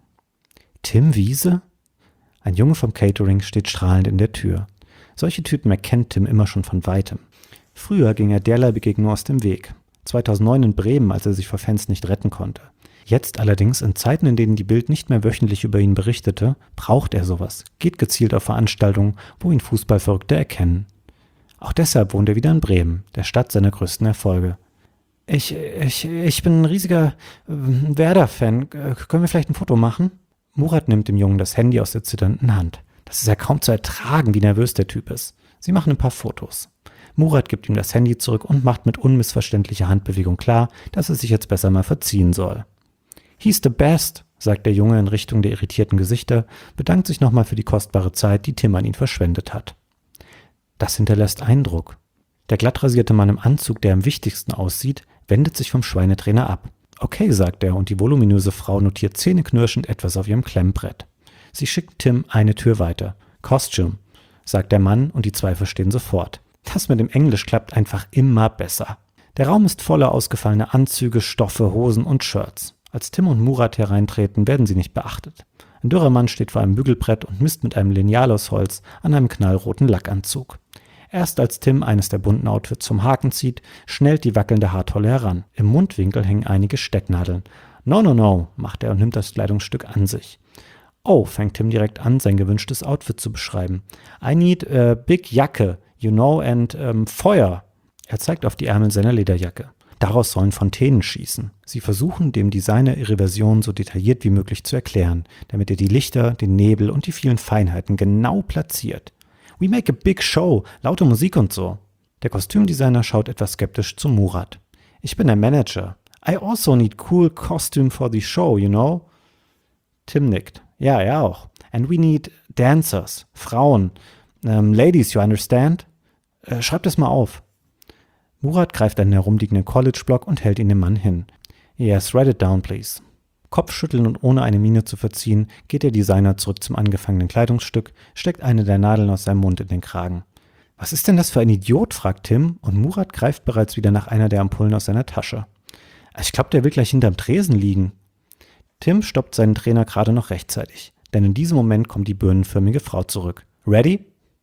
Tim Wiese? Ein Junge vom Catering steht strahlend in der Tür. Solche Typen erkennt Tim immer schon von Weitem. Früher ging er derlei Begegnung aus dem Weg. 2009 in Bremen, als er sich vor Fans nicht retten konnte. Jetzt allerdings, in Zeiten, in denen die Bild nicht mehr wöchentlich über ihn berichtete, braucht er sowas, geht gezielt auf Veranstaltungen, wo ihn Fußballverrückte erkennen. Auch deshalb wohnt er wieder in Bremen, der Stadt seiner größten Erfolge. Ich bin ein riesiger Werder-Fan. Können wir vielleicht ein Foto machen? Murat nimmt dem Jungen das Handy aus der zitternden Hand. Das ist ja kaum zu ertragen, wie nervös der Typ ist. Sie machen ein paar Fotos. Murat gibt ihm das Handy zurück und macht mit unmissverständlicher Handbewegung klar, dass er sich jetzt besser mal verziehen soll. He's the best, sagt der Junge in Richtung der irritierten Gesichter, bedankt sich nochmal für die kostbare Zeit, die Tim an ihn verschwendet hat. Das hinterlässt Eindruck. Der glattrasierte Mann im Anzug, der am wichtigsten aussieht, wendet sich vom Schweinetrainer ab. Okay, sagt er, und die voluminöse Frau notiert zähneknirschend etwas auf ihrem Klemmbrett. Sie schickt Tim eine Tür weiter. Costume, sagt der Mann und die zwei verstehen sofort. Das mit dem Englisch klappt einfach immer besser. Der Raum ist voller ausgefallener Anzüge, Stoffe, Hosen und Shirts. Als Tim und Murat hereintreten, werden sie nicht beachtet. Ein dürrer Mann steht vor einem Bügelbrett und misst mit einem Lineal aus Holz an einem knallroten Lackanzug. Erst als Tim eines der bunten Outfits zum Haken zieht, schnellt die wackelnde Haartolle heran. Im Mundwinkel hängen einige Stecknadeln. No, no, no, macht er und nimmt das Kleidungsstück an sich. Oh, fängt Tim direkt an, sein gewünschtes Outfit zu beschreiben. I need a big Jacke, you know, and Feuer. Er zeigt auf die Ärmel seiner Lederjacke. Daraus sollen Fontänen schießen. Sie versuchen, dem Designer ihre Version so detailliert wie möglich zu erklären, damit er die Lichter, den Nebel und die vielen Feinheiten genau platziert. We make a big show, laute Musik und so. Der Kostümdesigner schaut etwas skeptisch zu Murat. Ich bin der Manager. I also need cool costume for the show, you know? Tim nickt. Ja, er auch. And we need dancers, Frauen, ladies, you understand? Schreib das mal auf. Murat greift einen herumliegenden College-Block und hält ihn dem Mann hin. Yes, write it down, please. Kopfschütteln und ohne eine Miene zu verziehen, geht der Designer zurück zum angefangenen Kleidungsstück, steckt eine der Nadeln aus seinem Mund in den Kragen. Was ist denn das für ein Idiot, fragt Tim, und Murat greift bereits wieder nach einer der Ampullen aus seiner Tasche. Ich glaube, der will gleich hinterm Tresen liegen. Tim stoppt seinen Trainer gerade noch rechtzeitig, denn in diesem Moment kommt die birnenförmige Frau zurück. Ready?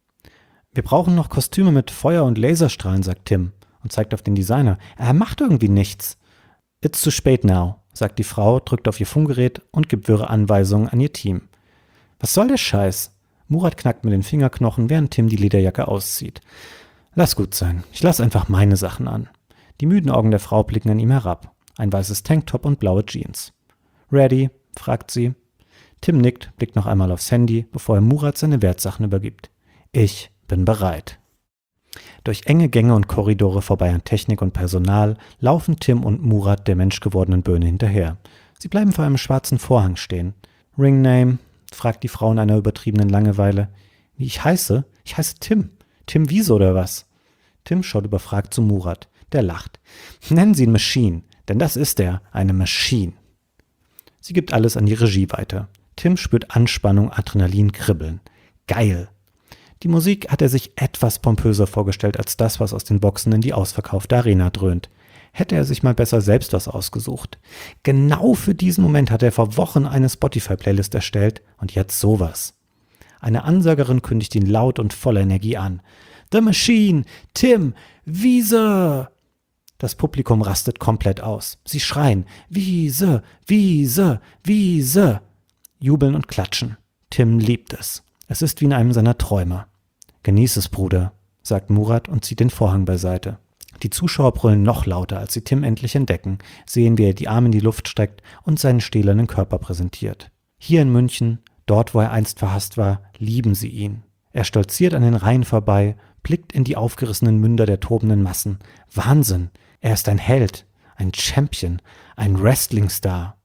Wir brauchen noch Kostüme mit Feuer und Laserstrahlen, sagt Tim und zeigt auf den Designer. Er macht irgendwie nichts. It's too spät now, sagt die Frau, drückt auf ihr Funkgerät und gibt wirre Anweisungen an ihr Team. Was soll der Scheiß? Murat knackt mit den Fingerknochen, während Tim die Lederjacke auszieht. Lass gut sein, ich lass einfach meine Sachen an. Die müden Augen der Frau blicken an ihm herab. Ein weißes Tanktop und blaue Jeans. Ready? Fragt sie. Tim nickt, blickt noch einmal aufs Handy, bevor er Murat seine Wertsachen übergibt. Ich bin bereit. Durch enge Gänge und Korridore vorbei an Technik und Personal laufen Tim und Murat der menschgewordenen Birne hinterher. Sie bleiben vor einem schwarzen Vorhang stehen. Ringname? Fragt die Frau in einer übertriebenen Langeweile. Wie ich heiße? Ich heiße Tim. Tim Wiese oder was? Tim schaut überfragt zu Murat. Der lacht. Nennen Sie ihn Machine, denn das ist er, eine Machine. Sie gibt alles an die Regie weiter. Tim spürt Anspannung, Adrenalin, Kribbeln. Geil. Die Musik hat er sich etwas pompöser vorgestellt als das, was aus den Boxen in die ausverkaufte Arena dröhnt. Hätte er sich mal besser selbst was ausgesucht. Genau für diesen Moment hat er vor Wochen eine Spotify-Playlist erstellt und jetzt sowas. Eine Ansagerin kündigt ihn laut und voller Energie an. The Machine, Tim, Wiese! Das Publikum rastet komplett aus. Sie schreien, Wiese, Wiese, Wiese! Jubeln und klatschen. Tim liebt es. Es ist wie in einem seiner Träume. Genieß es, Bruder, sagt Murat und zieht den Vorhang beiseite. Die Zuschauer brüllen noch lauter, als sie Tim endlich entdecken, sehen, wie er die Arme in die Luft streckt und seinen stählernen Körper präsentiert. Hier in München, dort wo er einst verhasst war, lieben sie ihn. Er stolziert an den Reihen vorbei, blickt in die aufgerissenen Münder der tobenden Massen. Wahnsinn! Er ist ein Held, ein Champion, ein Wrestling-Star.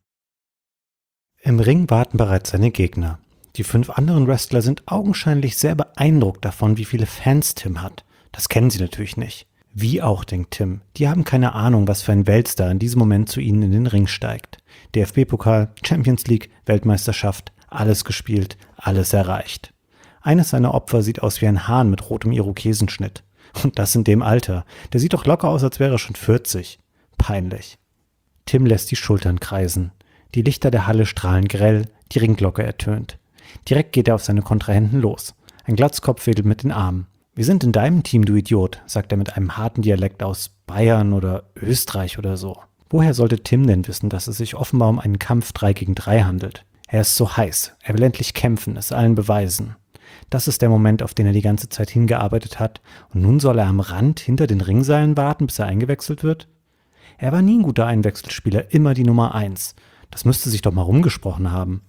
Im Ring warten bereits seine Gegner. Die 5 anderen Wrestler sind augenscheinlich sehr beeindruckt davon, wie viele Fans Tim hat. Das kennen sie natürlich nicht. Wie auch, denkt Tim. Die haben keine Ahnung, was für ein Weltstar in diesem Moment zu ihnen in den Ring steigt. DFB-Pokal, Champions League, Weltmeisterschaft, alles gespielt, alles erreicht. Eines seiner Opfer sieht aus wie ein Hahn mit rotem Irokesenschnitt. Und das in dem Alter. Der sieht doch locker aus, als wäre er schon 40. Peinlich. Tim lässt die Schultern kreisen. Die Lichter der Halle strahlen grell, die Ringglocke ertönt. Direkt geht er auf seine Kontrahenten los. Ein Glatzkopf wedelt mit den Armen. Wir sind in deinem Team, du Idiot, sagt er mit einem harten Dialekt aus Bayern oder Österreich oder so. Woher sollte Tim denn wissen, dass es sich offenbar um einen Kampf 3 gegen 3 handelt? Er ist so heiß, er will endlich kämpfen, es allen beweisen. Das ist der Moment, auf den er die ganze Zeit hingearbeitet hat, und nun soll er am Rand hinter den Ringseilen warten, bis er eingewechselt wird? Er war nie ein guter Einwechselspieler, immer die Nummer 1. Das müsste sich doch mal rumgesprochen haben.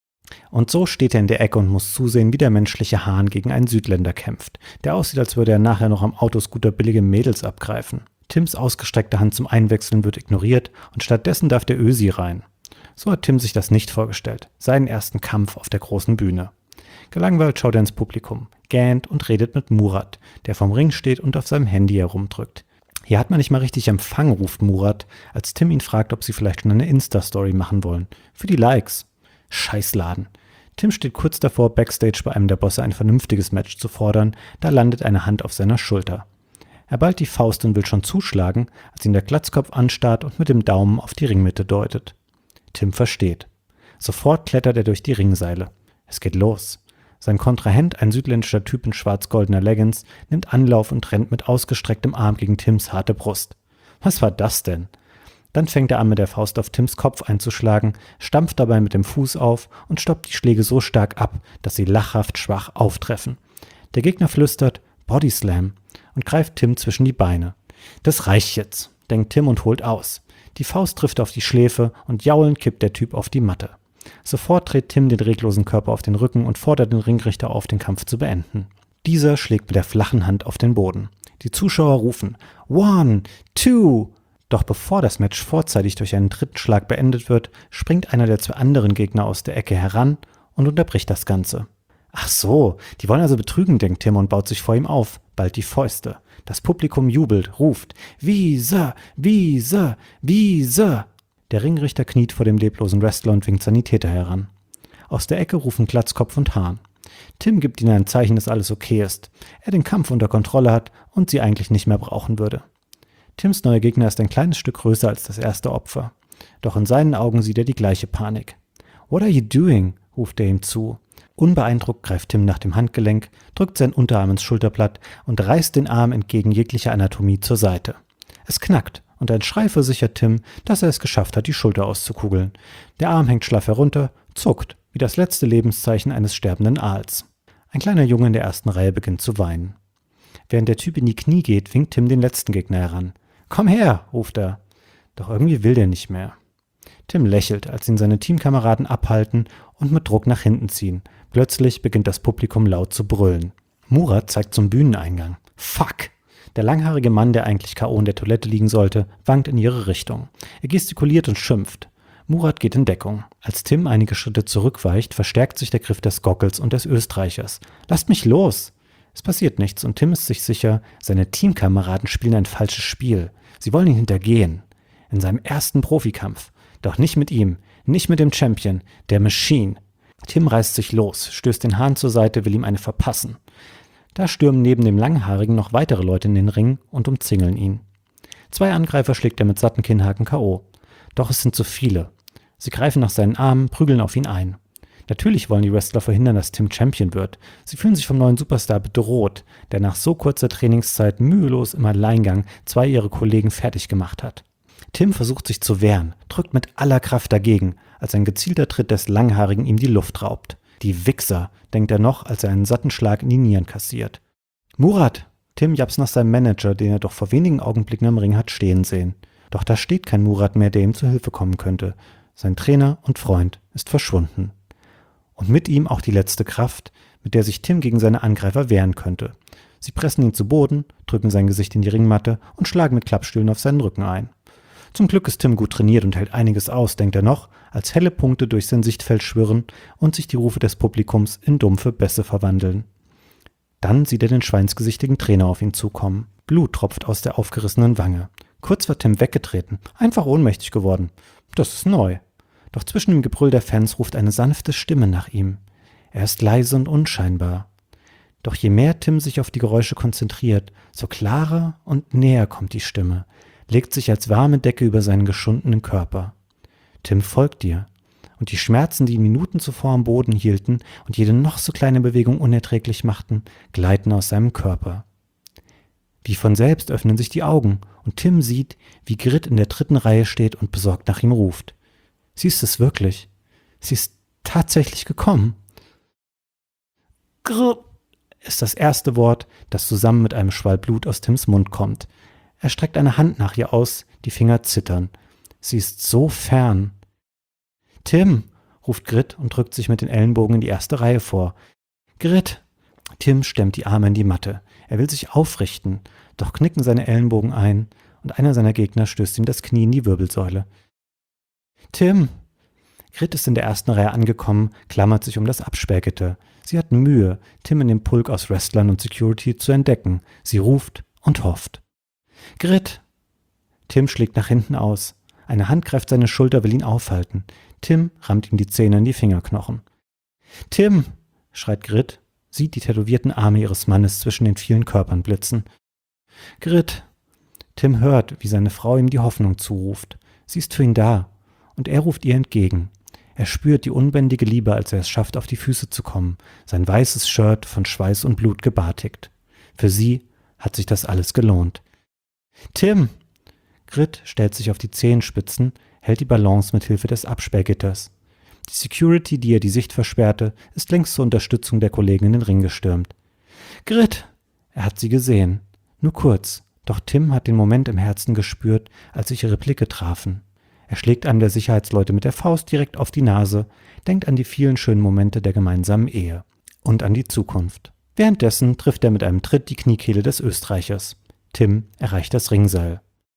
Und so steht er in der Ecke und muss zusehen, wie der menschliche Hahn gegen einen Südländer kämpft, der aussieht, als würde er nachher noch am Autoscooter billige Mädels abgreifen. Tims ausgestreckte Hand zum Einwechseln wird ignoriert und stattdessen darf der Ösi rein. So hat Tim sich das nicht vorgestellt, seinen ersten Kampf auf der großen Bühne. Gelangweilt schaut er ins Publikum, gähnt und redet mit Murat, der vom Ring steht und auf seinem Handy herumdrückt. Hier hat man nicht mal richtig Empfang, ruft Murat, als Tim ihn fragt, ob sie vielleicht schon eine Insta-Story machen wollen. Für die Likes. Scheißladen. Tim steht kurz davor, Backstage bei einem der Bosse ein vernünftiges Match zu fordern, da landet eine Hand auf seiner Schulter. Er ballt die Faust und will schon zuschlagen, als ihn der Glatzkopf anstarrt und mit dem Daumen auf die Ringmitte deutet. Tim versteht. Sofort klettert er durch die Ringseile. Es geht los. Sein Kontrahent, ein südländischer Typ in schwarz-goldener Leggings, nimmt Anlauf und rennt mit ausgestrecktem Arm gegen Tims harte Brust. Was war das denn? Dann fängt er an, mit der Faust auf Tims Kopf einzuschlagen, stampft dabei mit dem Fuß auf und stoppt die Schläge so stark ab, dass sie lachhaft schwach auftreffen. Der Gegner flüstert Bodyslam und greift Tim zwischen die Beine. Das reicht jetzt, denkt Tim und holt aus. Die Faust trifft auf die Schläfe und jaulend kippt der Typ auf die Matte. Sofort dreht Tim den reglosen Körper auf den Rücken und fordert den Ringrichter auf, den Kampf zu beenden. Dieser schlägt mit der flachen Hand auf den Boden. Die Zuschauer rufen 1, 2. Doch bevor das Match vorzeitig durch einen dritten Schlag beendet wird, springt einer der 2 anderen Gegner aus der Ecke heran und unterbricht das Ganze. Ach so, die wollen also betrügen, denkt Tim und baut sich vor ihm auf, ballt die Fäuste. Das Publikum jubelt, ruft Wiese, Wiese, Wiese. Der Ringrichter kniet vor dem leblosen Wrestler und winkt Sanitäter heran. Aus der Ecke rufen Glatzkopf und Hahn. Tim gibt ihnen ein Zeichen, dass alles okay ist, er den Kampf unter Kontrolle hat und sie eigentlich nicht mehr brauchen würde. Tims neuer Gegner ist ein kleines Stück größer als das erste Opfer. Doch in seinen Augen sieht er die gleiche Panik. What are you doing? Ruft er ihm zu. Unbeeindruckt greift Tim nach dem Handgelenk, drückt seinen Unterarm ins Schulterblatt und reißt den Arm entgegen jeglicher Anatomie zur Seite. Es knackt und ein Schrei versichert Tim, dass er es geschafft hat, die Schulter auszukugeln. Der Arm hängt schlaff herunter, zuckt, wie das letzte Lebenszeichen eines sterbenden Aals. Ein kleiner Junge in der ersten Reihe beginnt zu weinen. Während der Typ in die Knie geht, winkt Tim den letzten Gegner heran. »Komm her«, ruft er. Doch irgendwie will der nicht mehr. Tim lächelt, als ihn seine Teamkameraden abhalten und mit Druck nach hinten ziehen. Plötzlich beginnt das Publikum laut zu brüllen. Murat zeigt zum Bühneneingang. Fuck! Der langhaarige Mann, der eigentlich K.O. in der Toilette liegen sollte, wankt in ihre Richtung. Er gestikuliert und schimpft. Murat geht in Deckung. Als Tim einige Schritte zurückweicht, verstärkt sich der Griff des Gockels und des Österreichers. »Lasst mich los!« Es passiert nichts und Tim ist sich sicher, seine Teamkameraden spielen ein falsches Spiel. Sie wollen ihn hintergehen. In seinem ersten Profikampf. Doch nicht mit ihm, nicht mit dem Champion, der Machine. Tim reißt sich los, stößt den Hahn zur Seite, will ihm eine verpassen. Da stürmen neben dem Langhaarigen noch weitere Leute in den Ring und umzingeln ihn. 2 Angreifer schlägt er mit satten Kinnhaken K.O. Doch es sind zu viele. Sie greifen nach seinen Armen, prügeln auf ihn ein. Natürlich wollen die Wrestler verhindern, dass Tim Champion wird. Sie fühlen sich vom neuen Superstar bedroht, der nach so kurzer Trainingszeit mühelos im Alleingang 2 ihrer Kollegen fertig gemacht hat. Tim versucht sich zu wehren, drückt mit aller Kraft dagegen, als ein gezielter Tritt des Langhaarigen ihm die Luft raubt. Die Wichser, denkt er noch, als er einen satten Schlag in die Nieren kassiert. Murat! Tim japst nach seinem Manager, den er doch vor wenigen Augenblicken am Ring hat stehen sehen. Doch da steht kein Murat mehr, der ihm zu Hilfe kommen könnte. Sein Trainer und Freund ist verschwunden. Und mit ihm auch die letzte Kraft, mit der sich Tim gegen seine Angreifer wehren könnte. Sie pressen ihn zu Boden, drücken sein Gesicht in die Ringmatte und schlagen mit Klappstühlen auf seinen Rücken ein. Zum Glück ist Tim gut trainiert und hält einiges aus, denkt er noch, als helle Punkte durch sein Sichtfeld schwirren und sich die Rufe des Publikums in dumpfe Bässe verwandeln. Dann sieht er den schweinsgesichtigen Trainer auf ihn zukommen. Blut tropft aus der aufgerissenen Wange. Kurz war Tim weggetreten, einfach ohnmächtig geworden. Das ist neu. Doch zwischen dem Gebrüll der Fans ruft eine sanfte Stimme nach ihm. Er ist leise und unscheinbar. Doch je mehr Tim sich auf die Geräusche konzentriert, so klarer und näher kommt die Stimme, legt sich als warme Decke über seinen geschundenen Körper. Tim folgt dir. Und die Schmerzen, die ihn Minuten zuvor am Boden hielten und jede noch so kleine Bewegung unerträglich machten, gleiten aus seinem Körper. Wie von selbst öffnen sich die Augen und Tim sieht, wie Grit in der 3. Reihe steht und besorgt nach ihm ruft. Sie ist es wirklich. Sie ist tatsächlich gekommen. Grr ist das erste Wort, das zusammen mit einem Schwall Blut aus Tims Mund kommt. Er streckt eine Hand nach ihr aus, die Finger zittern. Sie ist so fern. »Tim«, ruft Grit und drückt sich mit den Ellenbogen in die 1. Reihe vor. »Grit!« Tim stemmt die Arme in die Matte. Er will sich aufrichten, doch knicken seine Ellenbogen ein und einer seiner Gegner stößt ihm das Knie in die Wirbelsäule. »Tim!« Grit ist in der 1. Reihe angekommen, klammert sich um das Absperrgitter. Sie hat Mühe, Tim in dem Pulk aus Wrestlern und Security zu entdecken. Sie ruft und hofft. »Grit!« Tim schlägt nach hinten aus. Eine Hand greift seine Schulter, will ihn aufhalten. Tim rammt ihm die Zähne in die Fingerknochen. »Tim«, schreit Grit, sieht die tätowierten Arme ihres Mannes zwischen den vielen Körpern blitzen. »Grit«. Tim hört, wie seine Frau ihm die Hoffnung zuruft. Sie ist für ihn da. Und er ruft ihr entgegen. Er spürt die unbändige Liebe, als er es schafft, auf die Füße zu kommen, sein weißes Shirt von Schweiß und Blut gebartigt. Für sie hat sich das alles gelohnt. »Tim!« Grit stellt sich auf die Zehenspitzen, hält die Balance mit Hilfe des Absperrgitters. Die Security, die ihr die Sicht versperrte, ist längst zur Unterstützung der Kollegen in den Ring gestürmt. »Grit!« Er hat sie gesehen. Nur kurz, doch Tim hat den Moment im Herzen gespürt, als sich ihre Blicke trafen. Er schlägt einem der Sicherheitsleute mit der Faust direkt auf die Nase, denkt an die vielen schönen Momente der gemeinsamen Ehe und an die Zukunft. Währenddessen trifft er mit einem Tritt die Kniekehle des Österreichers. Tim erreicht das Ringseil.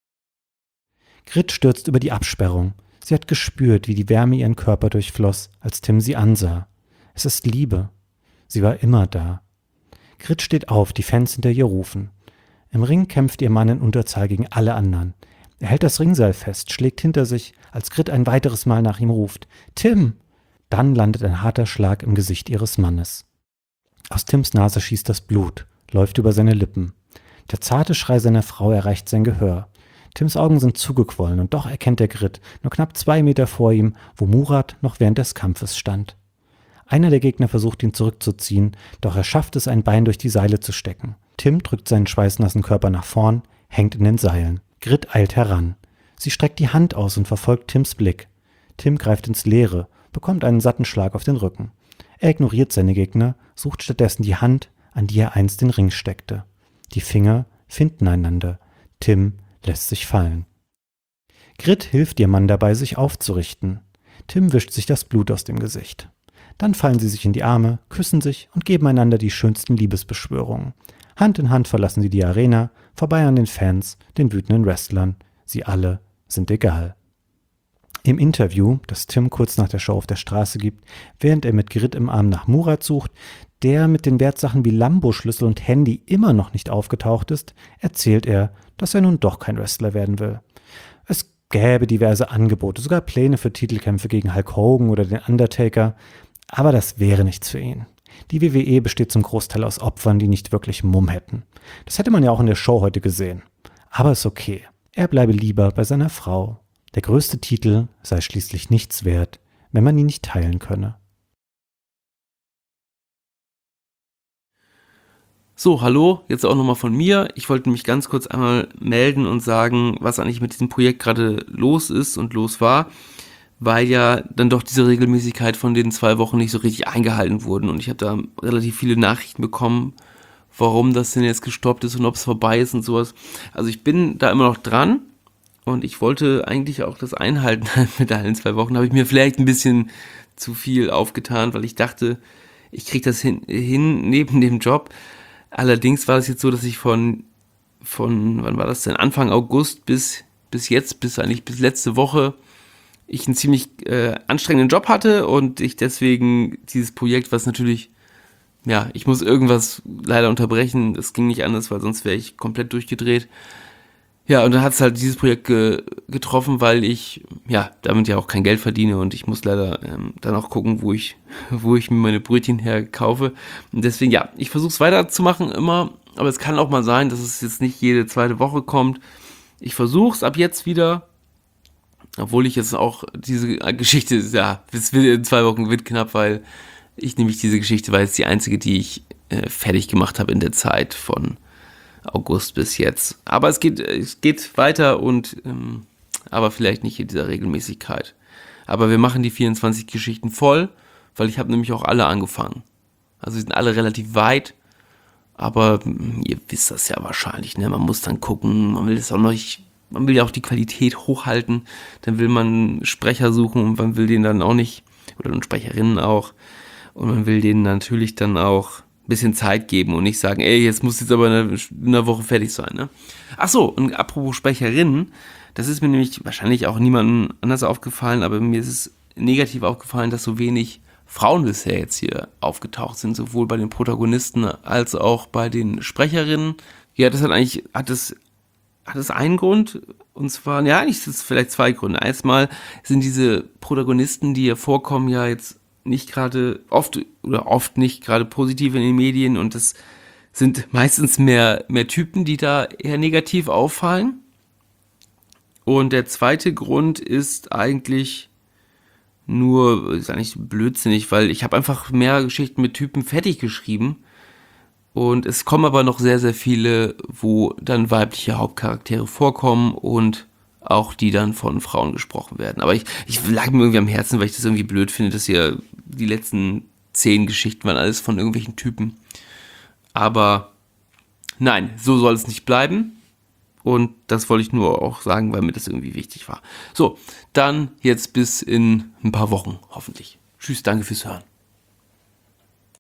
Grit stürzt über die Absperrung. Sie hat gespürt, wie die Wärme ihren Körper durchfloss, als Tim sie ansah. Es ist Liebe. Sie war immer da. Grit steht auf, die Fans hinter ihr rufen. Im Ring kämpft ihr Mann in Unterzahl gegen alle anderen. Er hält das Ringseil fest, schlägt hinter sich, als Grit ein weiteres Mal nach ihm ruft. »Tim!« Dann landet ein harter Schlag im Gesicht ihres Mannes. Aus Tims Nase schießt das Blut, läuft über seine Lippen. Der zarte Schrei seiner Frau erreicht sein Gehör. Tims Augen sind zugequollen und doch erkennt er Grit, nur knapp 2 Meter vor ihm, wo Murat noch während des Kampfes stand. Einer der Gegner versucht ihn zurückzuziehen, doch er schafft es, ein Bein durch die Seile zu stecken. Tim drückt seinen schweißnassen Körper nach vorn, hängt in den Seilen. Grit eilt heran. Sie streckt die Hand aus und verfolgt Tims Blick. Tim greift ins Leere, bekommt einen satten Schlag auf den Rücken. Er ignoriert seine Gegner, sucht stattdessen die Hand, an die er einst den Ring steckte. Die Finger finden einander. Tim lässt sich fallen. Grit hilft ihr Mann dabei, sich aufzurichten. Tim wischt sich das Blut aus dem Gesicht. Dann fallen sie sich in die Arme, küssen sich und geben einander die schönsten Liebesbeschwörungen. Hand in Hand verlassen sie die Arena, vorbei an den Fans, den wütenden Wrestlern. Sie alle sind egal. Im Interview, das Tim kurz nach der Show auf der Straße gibt, während er mit Grit im Arm nach Murat sucht, der mit den Wertsachen wie Lambo-Schlüssel und Handy immer noch nicht aufgetaucht ist, erzählt er, dass er nun doch kein Wrestler werden will. Es gäbe diverse Angebote, sogar Pläne für Titelkämpfe gegen Hulk Hogan oder den Undertaker, aber das wäre nichts für ihn. Die WWE besteht zum Großteil aus Opfern, die nicht wirklich Mumm hätten. Das hätte man ja auch in der Show heute gesehen. Aber ist okay. Er bleibe lieber bei seiner Frau. Der größte Titel sei schließlich nichts wert, wenn man ihn nicht teilen könne. So, hallo, jetzt auch nochmal von mir. Ich wollte mich ganz kurz einmal melden und sagen, was eigentlich mit diesem Projekt gerade los ist und los war, weil ja dann doch diese Regelmäßigkeit von den 2 Wochen nicht so richtig eingehalten wurden. Und ich habe da relativ viele Nachrichten bekommen, warum das denn jetzt gestoppt ist und ob es vorbei ist und sowas. Also ich bin da immer noch dran. Und ich wollte eigentlich auch das einhalten mit allen 2 Wochen. Habe ich mir vielleicht ein bisschen zu viel aufgetan, weil ich dachte, ich kriege das hin neben dem Job. Allerdings war es jetzt so, dass ich von wann war das denn? Anfang August bis jetzt, bis letzte Woche, ich einen ziemlich anstrengenden Job hatte und ich deswegen dieses Projekt, was natürlich, ja, ich muss irgendwas leider unterbrechen. Das ging nicht anders, weil sonst wäre ich komplett durchgedreht. Ja, und dann hat es halt dieses Projekt getroffen, weil ich, ja, damit ja auch kein Geld verdiene und ich muss leider dann auch gucken, wo ich mir meine Brötchen herkaufe. Und deswegen, ja, ich versuche es weiterzumachen immer, aber es kann auch mal sein, dass es jetzt nicht jede 2. Woche kommt. Ich versuche es ab jetzt wieder, obwohl ich jetzt auch diese Geschichte, ja, es wird in 2 Wochen wird knapp, weil ich nämlich diese Geschichte war jetzt die einzige, die ich fertig gemacht habe in der Zeit von August bis jetzt. Aber es geht weiter und aber vielleicht nicht in dieser Regelmäßigkeit. Aber wir machen die 24 Geschichten voll, weil ich habe nämlich auch alle angefangen. Also sie sind alle relativ weit, aber ihr wisst das ja wahrscheinlich, ne? Man muss dann gucken, man will ja auch die Qualität hochhalten, dann will man Sprecher suchen und man will den dann auch nicht, oder Sprecherinnen auch, und man will denen natürlich dann auch bisschen Zeit geben und nicht sagen, jetzt muss jetzt aber in einer Woche fertig sein, ne? Ach so, und apropos Sprecherinnen, das ist mir nämlich wahrscheinlich auch niemandem anders aufgefallen, aber mir ist es negativ aufgefallen, dass so wenig Frauen bisher jetzt hier aufgetaucht sind, sowohl bei den Protagonisten als auch bei den Sprecherinnen. Ja, das hat es einen Grund, und zwar, ja, eigentlich sind es vielleicht 2 Gründe. Erstmal sind diese Protagonisten, die hier vorkommen, ja jetzt nicht gerade oft nicht gerade positiv in den Medien und das sind meistens mehr Typen, die da eher negativ auffallen. Und der zweite Grund ist eigentlich ist eigentlich blödsinnig, weil ich habe einfach mehr Geschichten mit Typen fertig geschrieben und es kommen aber noch sehr, sehr viele, wo dann weibliche Hauptcharaktere vorkommen und auch die dann von Frauen gesprochen werden. Aber ich lag mir irgendwie am Herzen, weil ich das irgendwie blöd finde, dass hier die letzten 10 Geschichten waren alles von irgendwelchen Typen. Aber nein, so soll es nicht bleiben. Und das wollte ich nur auch sagen, weil mir das irgendwie wichtig war. So, dann jetzt bis in ein paar Wochen, hoffentlich. Tschüss, danke fürs Hören.